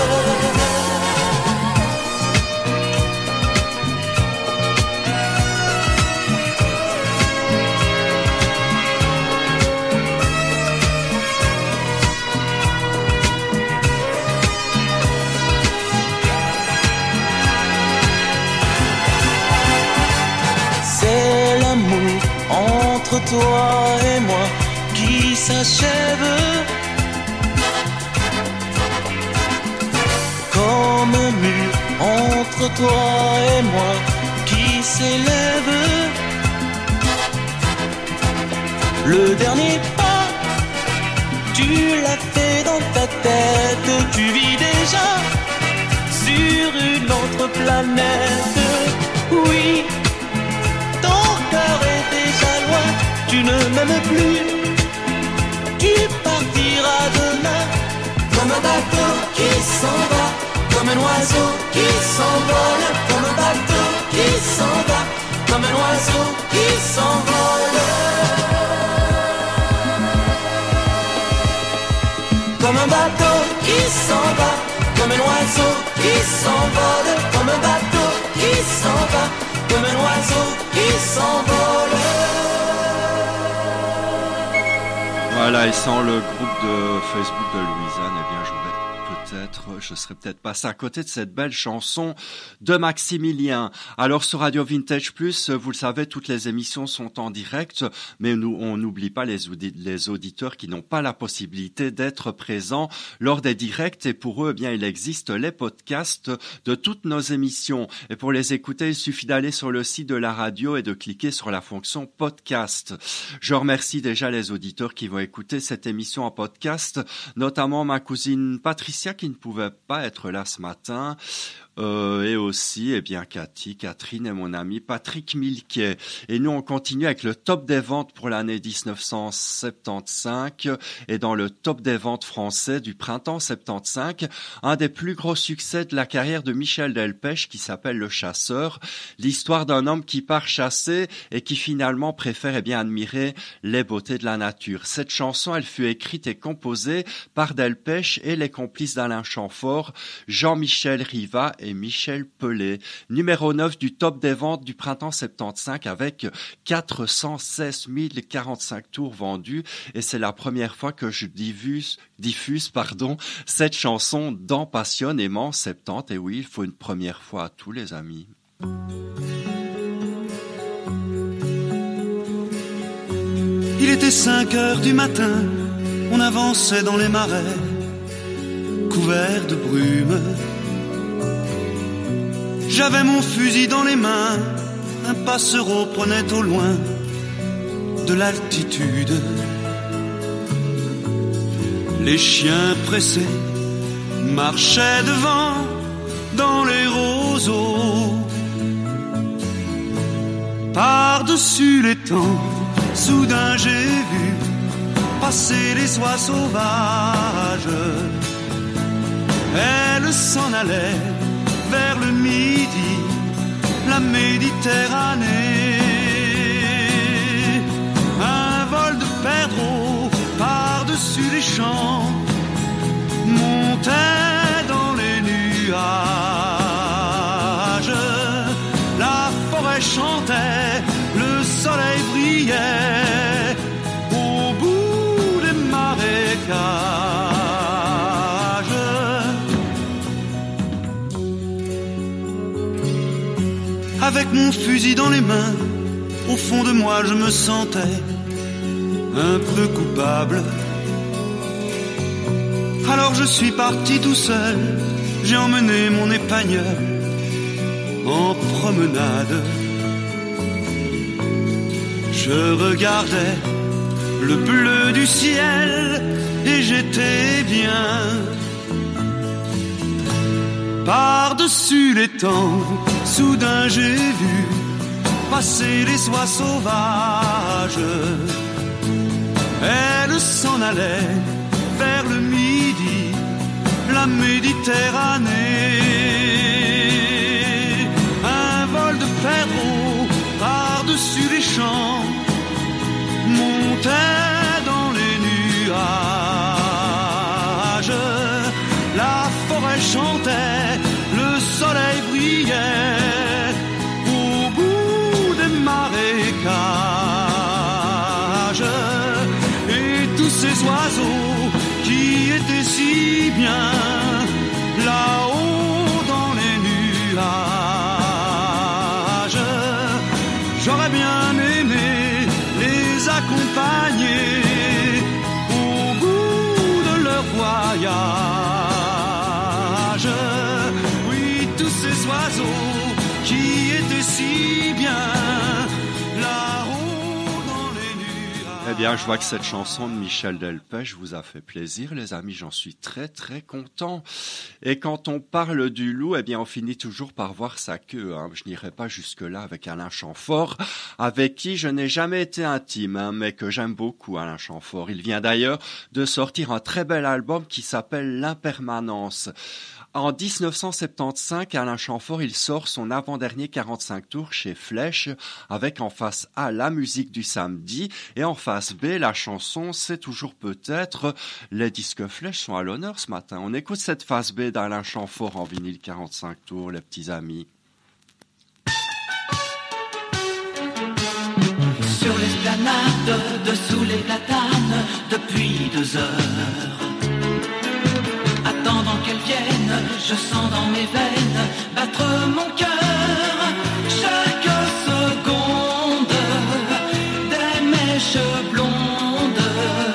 C'est l'amour entre toi et moi qui s'achève comme un mur entre toi et moi qui s'élève. Le dernier pas, tu l'as fait dans ta tête, tu vis déjà sur une autre planète. Oui, ton cœur est déjà loin, tu ne m'aimes plus. Tu partiras demain comme un bateau qui s'en va, comme un oiseau qui s'envole, comme un bateau qui s'en va, comme un oiseau qui s'envole. Comme un bateau qui s'en va, comme un oiseau qui s'envole, comme un bateau qui s'en va, comme un oiseau qui s'envole. Voilà, et sans le groupe de Facebook de Louisanne, eh bien, j'aurais peut-être, je serais peut-être passé à côté de cette belle chanson de Maximilien. Alors sur Radio Vintage Plus, vous le savez, toutes les émissions sont en direct, mais nous, on n'oublie pas les, audi- les auditeurs qui n'ont pas la possibilité d'être présents lors des directs, et pour eux, eh bien, il existe les podcasts de toutes nos émissions. Et pour les écouter, il suffit d'aller sur le site de la radio et de cliquer sur la fonction podcast. Je remercie déjà les auditeurs qui vont écouter cette émission en podcast, notamment ma cousine Patricia qui ne pouvait pas être là ce matin. Euh, et aussi, eh bien, Cathy, Catherine et mon ami Patrick Milquet. Et nous, on continue avec le top des ventes pour l'année dix-neuf cent soixante-quinze et dans le top des ventes français du printemps soixante-quinze, un des plus gros succès de la carrière de Michel Delpech qui s'appelle Le Chasseur, l'histoire d'un homme qui part chasser et qui finalement préfère, eh bien, admirer les beautés de la nature. Cette chanson, elle fut écrite et composée par Delpech et les complices d'Alain Chamfort, Jean-Michel Riva et Michel Pelé. Numéro neuf du top des ventes du printemps soixante-quinze avec quatre cent seize mille quarante-cinq tours vendus. Et c'est la première fois que je diffuse, diffuse pardon, cette chanson dans Passionnément soixante-dix. Et oui, il faut une première fois à tous les amis. Il était cinq heures du matin, on avançait dans les marais, couverts de brume. J'avais mon fusil dans les mains, un passereau prenait au loin de l'altitude. Les chiens pressés marchaient devant dans les roseaux. Par-dessus les temps, soudain j'ai vu passer les oies sauvages. Elles s'en allaient vers le midi, la Méditerranée. Un vol de perdreaux par-dessus les champs montait dans les nuages. La forêt chantait, le soleil brillait au bout des marécages. Avec mon fusil dans les mains, au fond de moi je me sentais un peu coupable. Alors je suis parti tout seul, j'ai emmené mon épagneul en promenade. Je regardais le bleu du ciel et j'étais bien. Par-dessus les temps, soudain j'ai vu passer les oies sauvages. Elles s'en allaient vers le midi, la Méditerranée. Un vol de perdreaux par-dessus les champs montait dans les nuages. La forêt chantait, le soleil brillait au bout des marécages. Et tous ces oiseaux qui étaient si bien là-haut dans les nuages, j'aurais bien aimé les accompagner au bout de leur voyage. Oui, tous ces oiseaux qui étaient si bien là-haut dans les nuages. Eh bien, je vois que cette chanson de Michel Delpech vous a fait plaisir, les amis. J'en suis très, très content. Et quand on parle du loup, eh bien, on finit toujours par voir sa queue. Hein. Je n'irai pas jusque-là avec Alain Chamfort, avec qui je n'ai jamais été intime, hein, mais que j'aime beaucoup, Alain Chamfort. Il vient d'ailleurs de sortir un très bel album qui s'appelle L'Impermanence. En dix-neuf cent soixante-quinze, Alain Chamfort, il sort son avant-dernier quarante-cinq tours chez Flèche, avec en face A la musique du samedi et en face B la chanson C'est toujours peut-être. Les disques Flèche sont à l'honneur ce matin. On écoute cette face B d'Alain Chamfort en vinyle quarante-cinq tours, les petits amis. Sur l'esplanade, dessous les platanes, depuis deux heures. Attends Attendant qu'elle vienne, je sens dans mes veines battre mon cœur. Chaque seconde, des mèches blondes,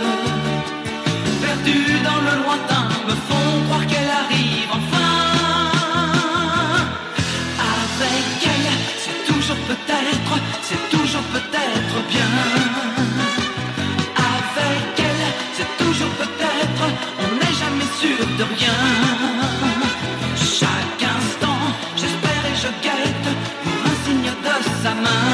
perdues dans le lointain, me font croire qu'elle arrive enfin. Avec elle, c'est toujours peut-être, c'est toujours peut-être bien. Avec elle, c'est toujours peut-être, on n'est jamais sûr de rien. Chaque instant, j'espère et je guette pour un signe de sa main.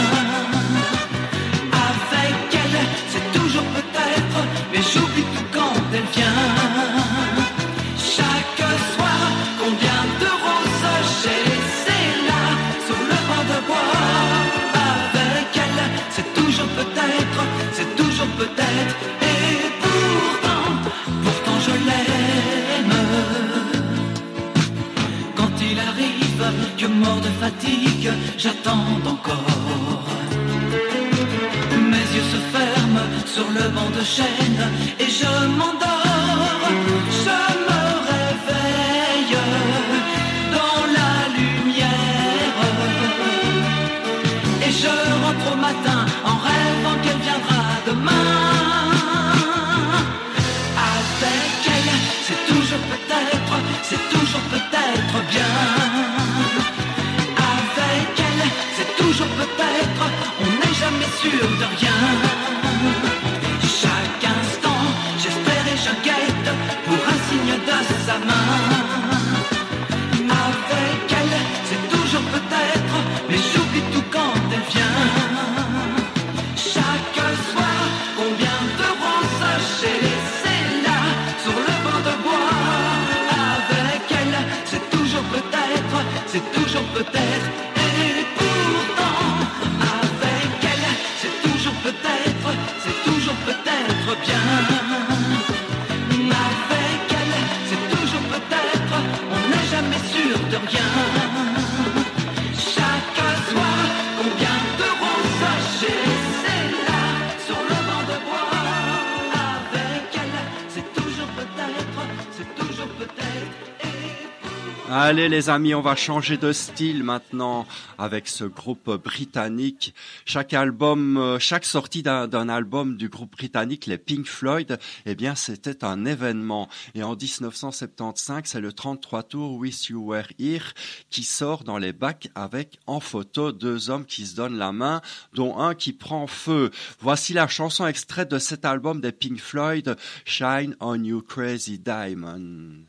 Avec elle, c'est toujours peut-être, mais j'oublie tout quand elle vient. Chaque soir, combien de roses j'ai laissées là, sur le banc de bois. Avec elle, c'est toujours peut-être, c'est toujours peut-être, et pourtant, pourtant je l'aime. Quand il arrive, que mort de fatigue, j'attends encore. Mes yeux se ferment sur le banc de chêne et je m'endors. Je me réveille dans la lumière et je rentre au matin en rêvant qu'elle viendra demain. Avec elle, c'est toujours peut-être, c'est toujours peut-être bien. Avec elle, c'est toujours peut-être, on n'est jamais sûr de rien. Chaque instant, j'espère et je guette pour un signe de sa main. Avec elle, c'est toujours peut-être, mais j'oublie tout quand elle vient. Chaque soir, combien de roses j'ai laissées là, sur le banc de bois. Avec elle, c'est toujours peut-être, c'est toujours peut-être, et pourtant, avec elle, c'est toujours peut-être, c'est toujours peut-être bien. Avec elle, c'est toujours peut-être, on n'est jamais sûr de rien. Chaque soir, combien de roses j'ai laissées là, sur le banc de bois. Avec elle, c'est toujours peut-être, c'est toujours peut-être, et Allez les amis, on va changer de style maintenant avec ce groupe britannique. Chaque album, euh, chaque sortie d'un, d'un album du groupe britannique, les Pink Floyd, eh bien c'était un événement. Et en dix-neuf cent soixante-quinze, c'est le trente-trois tour Wish You Were Here qui sort dans les bacs avec en photo deux hommes qui se donnent la main, dont un qui prend feu. Voici la chanson extraite de cet album des Pink Floyd, Shine on You Crazy Diamond.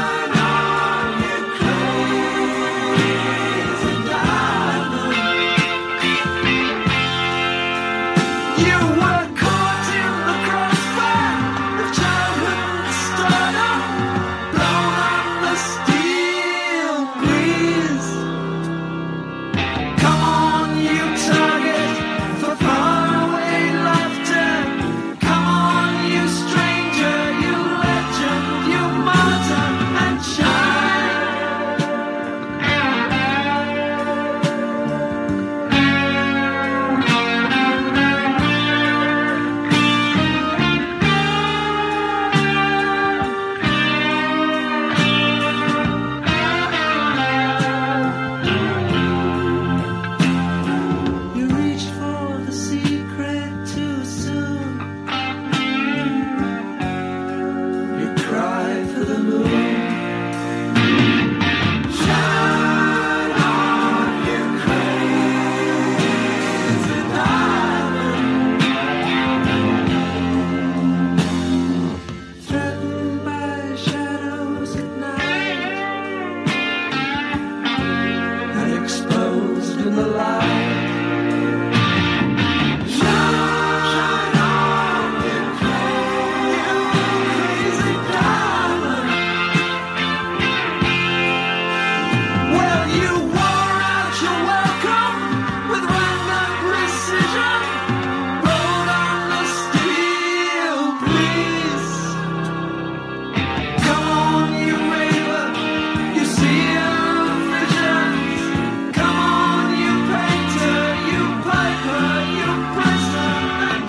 Shine on you crazy diamond. in the light. Shine on, you crazy diamond. Well, you wore out your welcome with random precision. Rolled on the steel, please. Come on, you raver, you see visions. Come on, you painter, you piper, you person and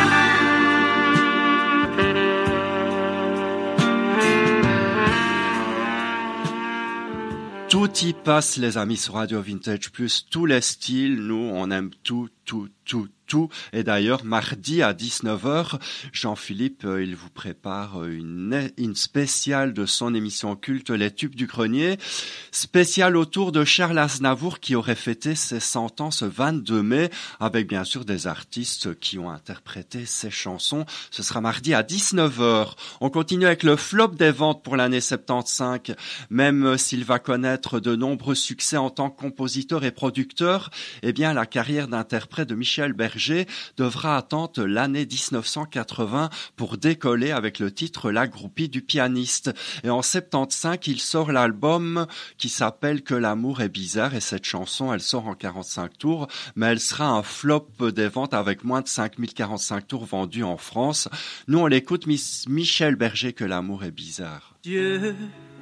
Tout y passe, les amis, sur Radio Vintage Plus. Tous les styles, nous, on aime tout, tout, tout, tout. Et d'ailleurs, mardi à dix-neuf heures, Jean-Philippe, euh, il vous prépare une, une spéciale de son émission culte, Les Tubes du Grenier. Spéciale autour de Charles Aznavour, qui aurait fêté ses cent ans ce vingt-deux mai, avec bien sûr des artistes qui ont interprété ses chansons. Ce sera mardi à dix-neuf heures. On continue avec le flop des ventes pour l'année soixante-quinze. Même s'il va connaître de nombreux succès en tant que compositeur et producteur, eh bien, la carrière d'interprète de Michel Berger devra attendre l'année dix-neuf cent quatre-vingts pour décoller avec le titre La groupie du pianiste. Et en soixante-quinze, il sort l'album qui s'appelle Que l'amour est bizarre, et cette chanson, elle sort en quarante-cinq tours, mais elle sera un flop des ventes avec moins de cinq mille quarante-cinq tours vendus en France. Nous, on l'écoute, Miss Michel Berger, Que l'amour est bizarre. Dieu,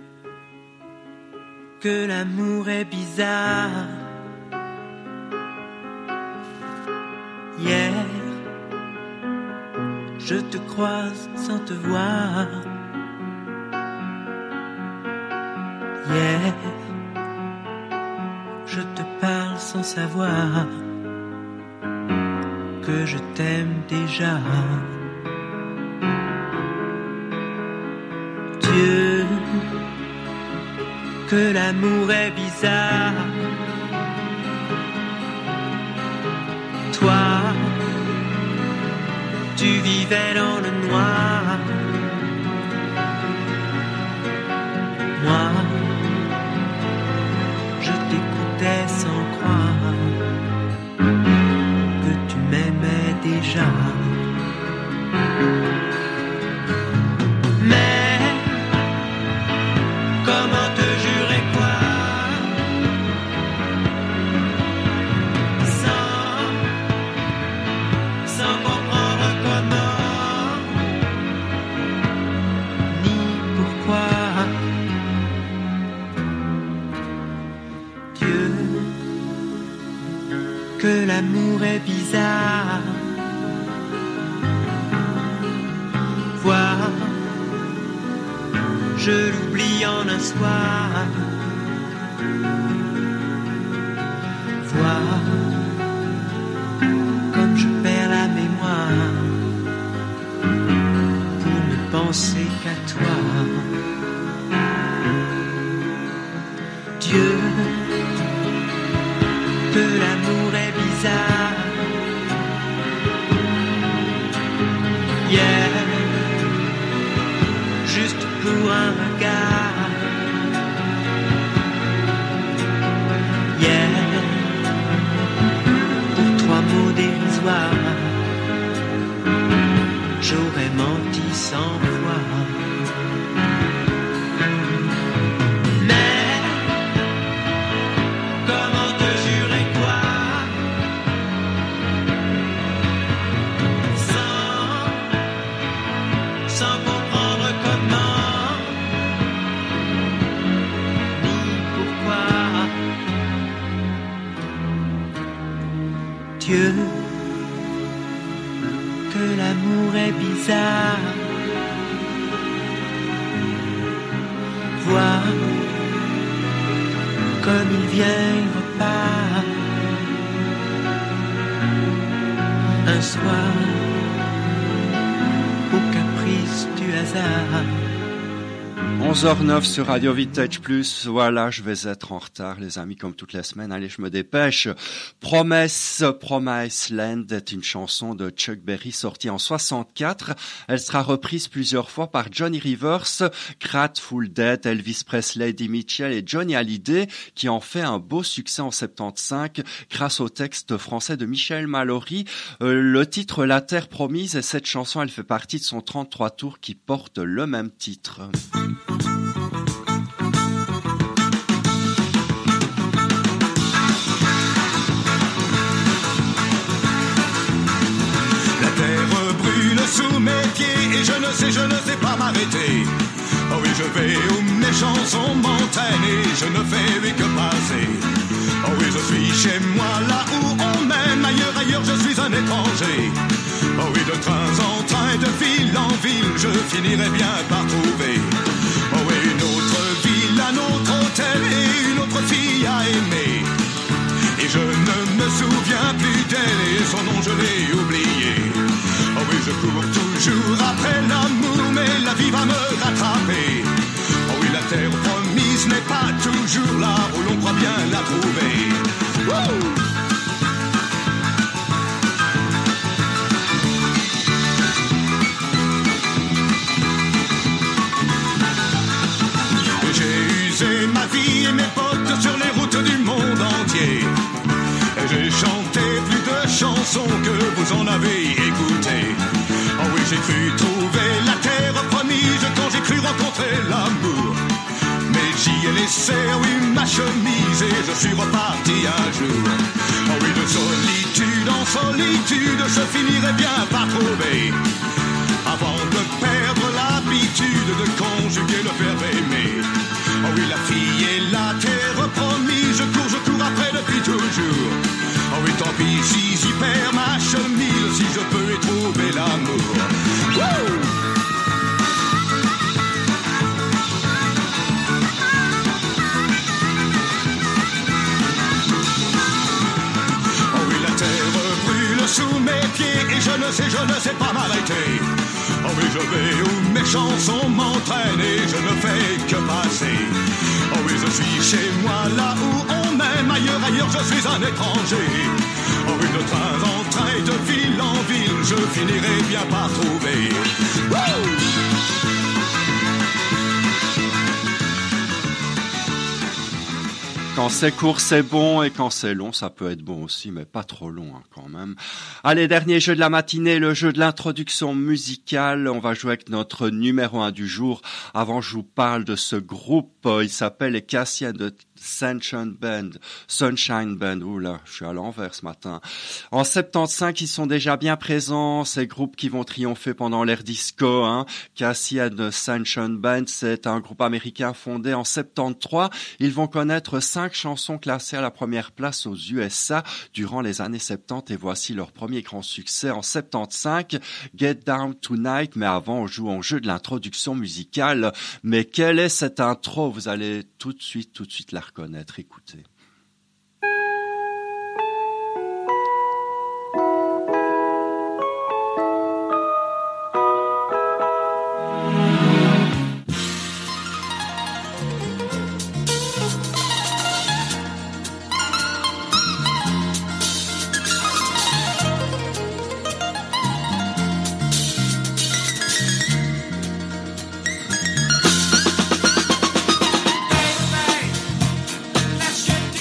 que l'amour est bizarre. Hier, je te croise sans te voir. Hier, je te parle sans savoir que je t'aime déjà. Dieu, que l'amour est bizarre. Toi, tu vivais dans le noir. Moi, je t'écoutais sans croire que tu m'aimais déjà. Mais comment te jurer quoi? Que l'amour est bizarre. Vois, je l'oublie en un soir. Vois, comme je perds la mémoire pour ne penser qu'à toi. Dieu, que l'amour est bizarre. Yeah, juste pour un regard. Yeah, pour trois mots dérisoires, j'aurais menti cent fois. Dieu, que l'amour est bizarre. Vois, comme il vient, il repart. Un soir, au caprice du hasard, onze heures neuf sur Radio Vintage Plus. Voilà, je vais être en retard, les amis, comme toutes les semaines. Allez, je me dépêche. Promise, Promise Land est une chanson de Chuck Berry sortie en soixante-quatre. Elle sera reprise plusieurs fois par Johnny Rivers, Grateful Dead, Elvis Presley, Eddie Mitchell et Johnny Hallyday, qui en fait un beau succès en soixante-quinze grâce au texte français de Michel Mallory. Euh, le titre La Terre Promise, et cette chanson, elle fait partie de son trente-trois tours qui porte le même titre. Sous mes pieds et je ne sais, je ne sais pas m'arrêter. Oh oui, je vais où mes chansons m'entraînent et je ne fais oui que passer. Oh oui, je suis chez moi là où on m'aime, ailleurs, ailleurs je suis un étranger. Oh oui, de train en train, de ville en ville, je finirai bien par trouver. Oh oui, une autre ville, un autre hôtel et une autre fille à aimer. Et je ne me souviens plus d'elle et son nom je l'ai oublié. Oh oui, je cours toujours après l'amour, mais la vie va me rattraper. Oh oui, la terre promise n'est pas toujours là où l'on croit bien la trouver. Wouh! J'ai usé ma vie et mes potes sur les routes du monde entier. Et j'ai chanté plus de chansons que vous en avez écouté. Oh oui, j'ai cru trouver la terre promise quand j'ai cru rencontrer l'amour. Mais j'y ai laissé, oh oui, ma chemise et je suis reparti un jour. Oh oui, de solitude en solitude, je finirai bien par trouver. Avant de perdre l'habitude de conjuguer le verbe aimer. Oh oui, la fille et la terre promise, je cours, je cours après depuis toujours. Oh oui, tant pis si j'y perds ma chemise, si je peux y trouver l'amour. Wouh! Oh oui, la terre brûle sous mes pieds et je ne sais, je ne sais pas m'arrêter. Oh oui, je vais où mes chansons m'entraînent et je ne fais que passer. Oh oui, je suis chez moi là où on m'aime, ailleurs, ailleurs, je suis un étranger. Oh oui, de train en train, de ville en ville, je finirai bien par trouver. Wouh! Quand c'est court, c'est bon, et quand c'est long, ça peut être bon aussi, mais pas trop long hein, quand même. Allez, dernier jeu de la matinée, le jeu de l'introduction musicale. On va jouer avec notre numéro un du jour. Avant, je vous parle de ce groupe. Il s'appelle les Cassia de Sunshine Band. Sunshine Band. Oula, je suis à l'envers ce matin. En soixante-quinze, ils sont déjà bien présents. Ces groupes qui vont triompher pendant l'ère disco. Hein. Cassia de Sunshine Band, c'est un groupe américain fondé en soixante-treize. Ils vont connaître cinq chansons classées à la première place aux U S A durant les années soixante-dix. Et voici leur premier grand succès en soixante-quinze, Get Down Tonight. Mais avant, on joue au jeu de l'introduction musicale. Mais quelle est cette intro? Vous allez tout de suite, tout de suite la reconnaître. Écoutez. Let's get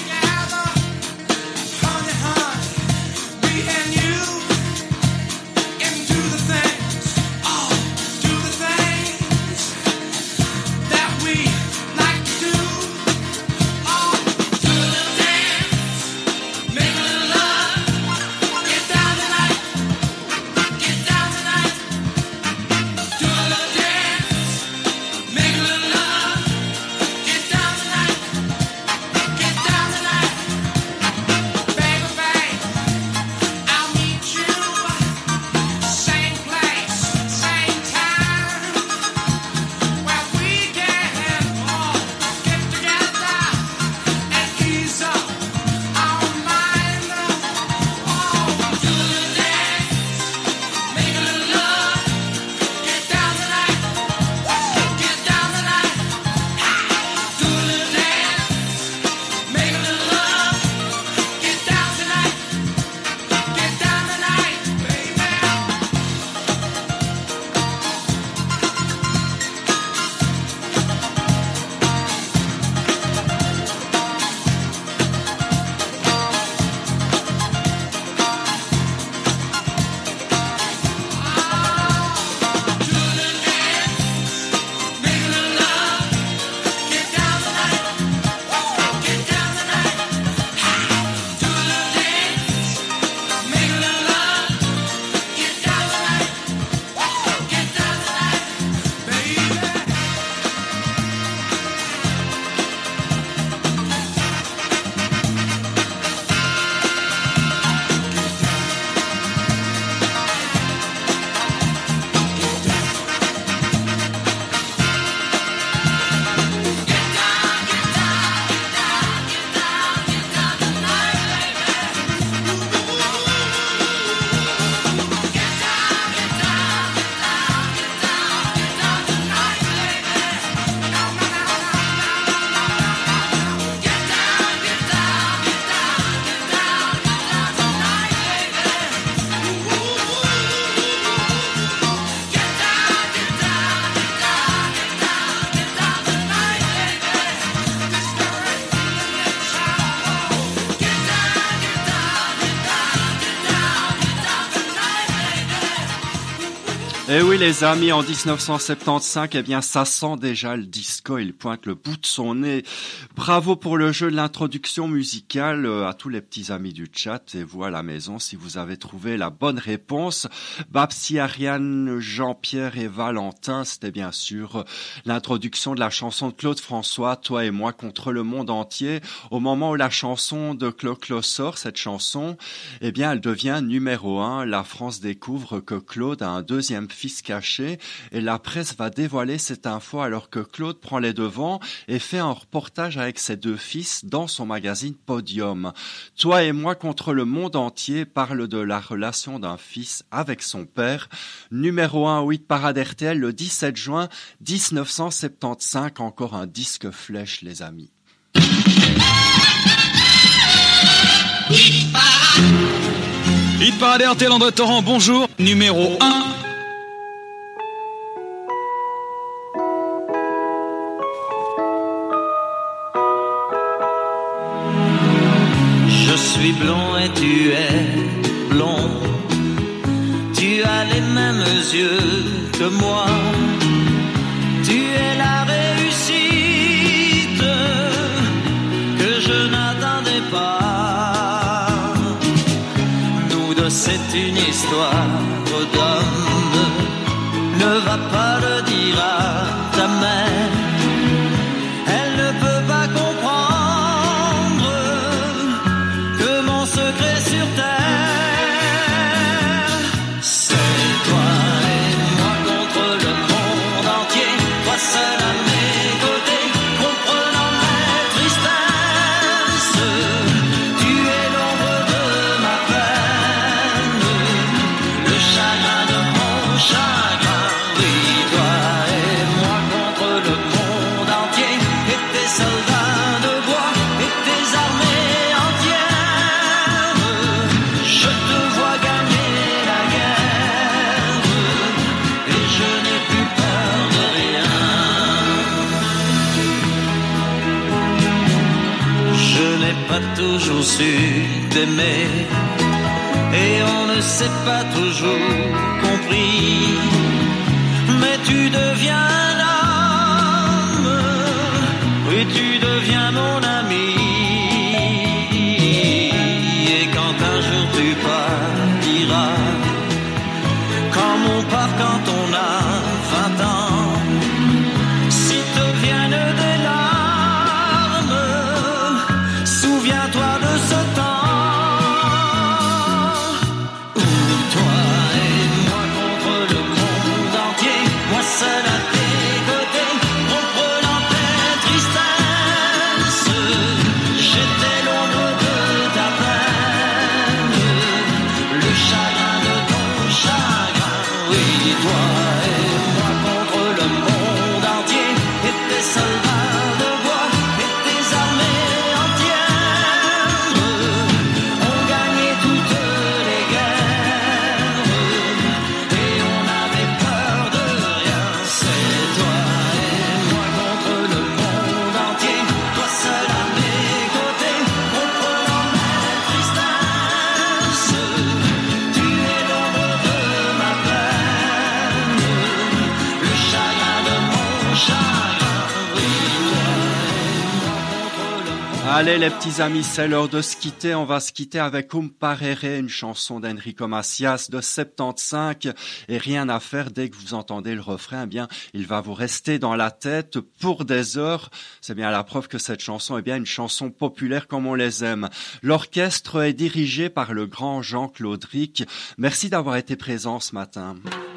Eh oui les amis, en dix-neuf cent soixante-quinze, eh bien ça sent déjà le disco, il pointe le bout de son nez. Bravo pour le jeu de l'introduction musicale à tous les petits amis du chat et vous à la maison si vous avez trouvé la bonne réponse. Babsi, Ariane, Jean-Pierre et Valentin, c'était bien sûr l'introduction de la chanson de Claude François, Toi et moi contre le monde entier. Au moment où la chanson de Clo-Clo sort, cette chanson, eh bien elle devient numéro un. La France découvre que Claude a un deuxième fils caché et la presse va dévoiler cette info alors que Claude prend les devants et fait un reportage avec ses deux fils dans son magazine Podium. Toi et moi contre le monde entier parle de la relation d'un fils avec son père. Numéro un, huit parade R T L le dix-sept juin dix-neuf cent soixante-quinze, encore un disque flèche les amis. Hit Parade R T L André Torrent, bonjour, numéro un. Je suis blond et tu es blond. Tu as les mêmes yeux que moi. Tu es la réussite que je n'attendais pas. Nous deux, c'est une histoire d'homme. Ne va pas le dire à ta mère. Elle ne peut pas comprendre que mon secret sur terre, c'est toi et moi contre le monde entier. Toi seul à mes côtés, comprenant mes tristesses. Tu es l'ombre de ma peine, le chagrin de mon chagrin. Oui, toi et moi contre le monde entier, et tes soldats de bois, et tes armées entières. Je te vois gagner la guerre, et je n'ai plus peur de rien. Je n'ai pas toujours su t'aimer, et on ne s'est pas toujours compris. Mais tu deviens l'homme, oui tu deviens mon ami. Et quand un jour tu partiras, comme on part quand on a vingt ans, si te viennent des larmes, souviens-toi de ce temps où toi et moi contre le monde entier, moi seul à tes côtés, comprenant tes tristesses. J'étais l'ombre de ta peine, le chagrin de ton chagrin. Oui, toi et moi contre le monde entier, et tes soldats de bois, et tes armées entières. On gagnait toutes les guerres, et on n'avait peur de rien. C'est toi et moi contre le monde entier, toi seul à mes côtés, comprenant mes tristesses. Tu es l'ombre de ma peine, le chagrin de mon chagrin. Oui, toi et moi contre le monde. Allez les petits amis, c'est l'heure de se quitter. On va se quitter avec Um Parere, une chanson d'Enrico Macias de soixante-quinze. Et rien à faire, dès que vous entendez le refrain, eh bien, il va vous rester dans la tête pour des heures. C'est bien la preuve que cette chanson est bien une chanson populaire comme on les aime. L'orchestre est dirigé par le grand Jean-Claude Ric. Merci d'avoir été présent ce matin.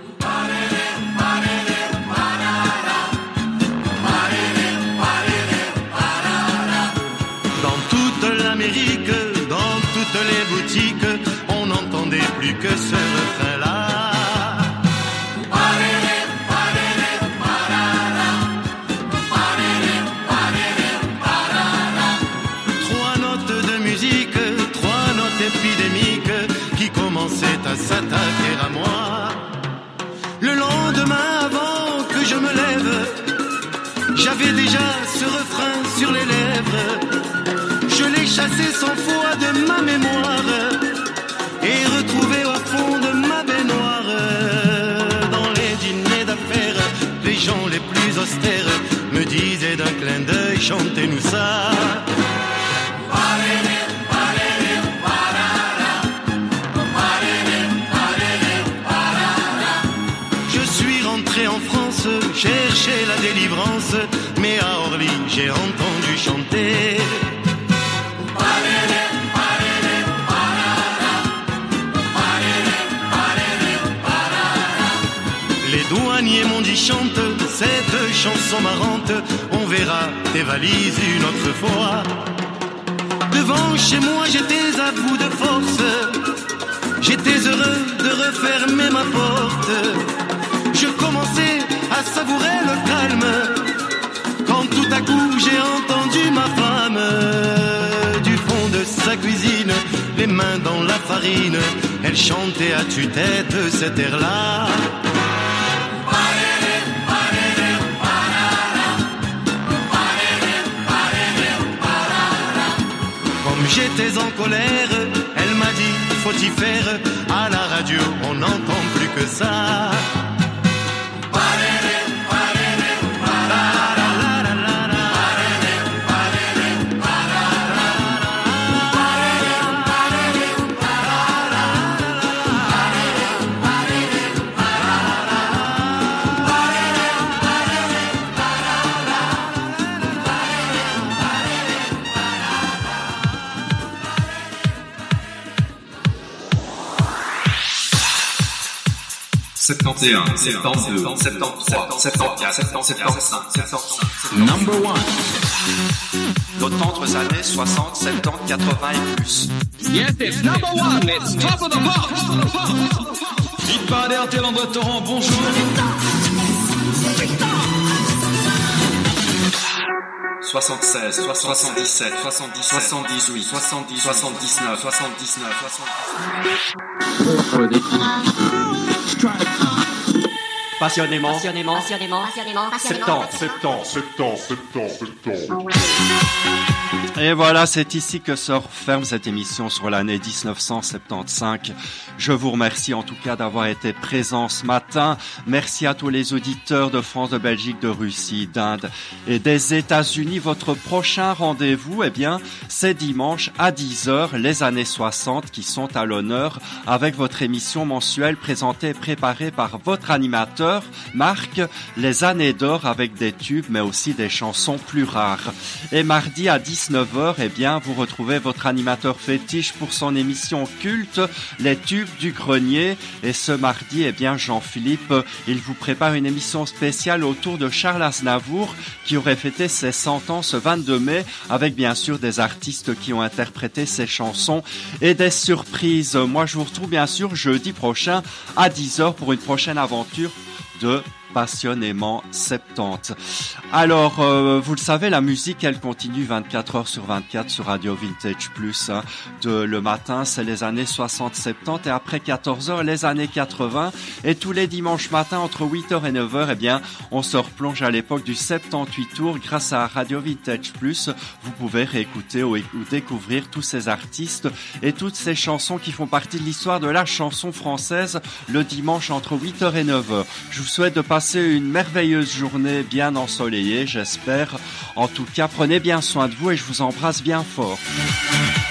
Dans toute l'Amérique, dans toutes les boutiques, on n'entendait plus que ce refrain-là. Trois notes de musique, trois notes épidémiques qui commençaient à s'attaquer à moi. Le lendemain, avant que je me lève, j'avais déjà ce refrain sur les lèvres. Je l'ai chassé cent fois de ma mémoire et retrouvé au fond de ma baignoire. Dans les chantez-nous ça. Je suis rentré en France, chercher la délivrance, mais à Orly j'ai entendu chanter. Les douaniers m'ont dit chante cette chanson marrante, on verra tes valises une autre fois. Devant chez moi j'étais à bout de force, j'étais heureux de refermer ma porte. Je commençais à savourer le calme, quand tout à coup j'ai entendu ma femme. Du fond de sa cuisine, les mains dans la farine, elle chantait à tue-tête cet air-là. Comme j'étais en colère, elle m'a dit, faut y faire, à la radio on n'entend plus que ça. septante et un, septante-deux, septante-trois, septante-quatre, septante-cinq, septante-six. Number one. Nos tendres années soixante, soixante-dix, quatre-vingts et plus. Yes, it's number one. It's top of the pops. Dites pas R T L André Torrent, bonjour. soixante-seize, soixante-dix-sept, soixante-dix, soixante-dix-huit, soixante-dix, soixante-dix-neuf, soixante-dix-neuf, soixante-dix. Passionnément. Passionnément. Passionnément. Passionnément. Septante, septante, septante, septante, septante. Et voilà, c'est ici que se referme cette émission sur l'année dix-neuf cent soixante-quinze. Je vous remercie en tout cas d'avoir été présents ce matin. Merci à tous les auditeurs de France, de Belgique, de Russie, d'Inde et des États-Unis. Votre prochain rendez-vous, eh bien, c'est dimanche à dix heures, les années soixante qui sont à l'honneur avec votre émission mensuelle présentée et préparée par votre animateur, Marc, les années d'or avec des tubes mais aussi des chansons plus rares. Et mardi à dix-neuf heures, eh bien, vous retrouvez votre animateur fétiche pour son émission culte, Les Tubes du Grenier. Et ce mardi, eh bien, Jean-Philippe, il vous prépare une émission spéciale autour de Charles Aznavour, qui aurait fêté ses cent ans ce vingt-deux mai, avec bien sûr des artistes qui ont interprété ses chansons et des surprises. Moi, je vous retrouve bien sûr jeudi prochain à dix heures pour une prochaine aventure de Passionnément septante. Alors, euh, vous le savez, la musique, elle continue vingt-quatre heures sur vingt-quatre sur Radio Vintage Plus. Hein. De, le matin, c'est les années soixante soixante-dix et après quatorze heures, les années quatre-vingts. Et tous les dimanches matins, entre huit heures et neuf heures, eh bien, on se replonge à l'époque du soixante-dix-huit tours grâce à Radio Vintage Plus. Vous pouvez réécouter ou, ou découvrir tous ces artistes et toutes ces chansons qui font partie de l'histoire de la chanson française le dimanche entre huit heures et neuf heures. Je vous souhaite de passer une merveilleuse journée bien ensoleillée, j'espère. En tout cas, prenez bien soin de vous et je vous embrasse bien fort.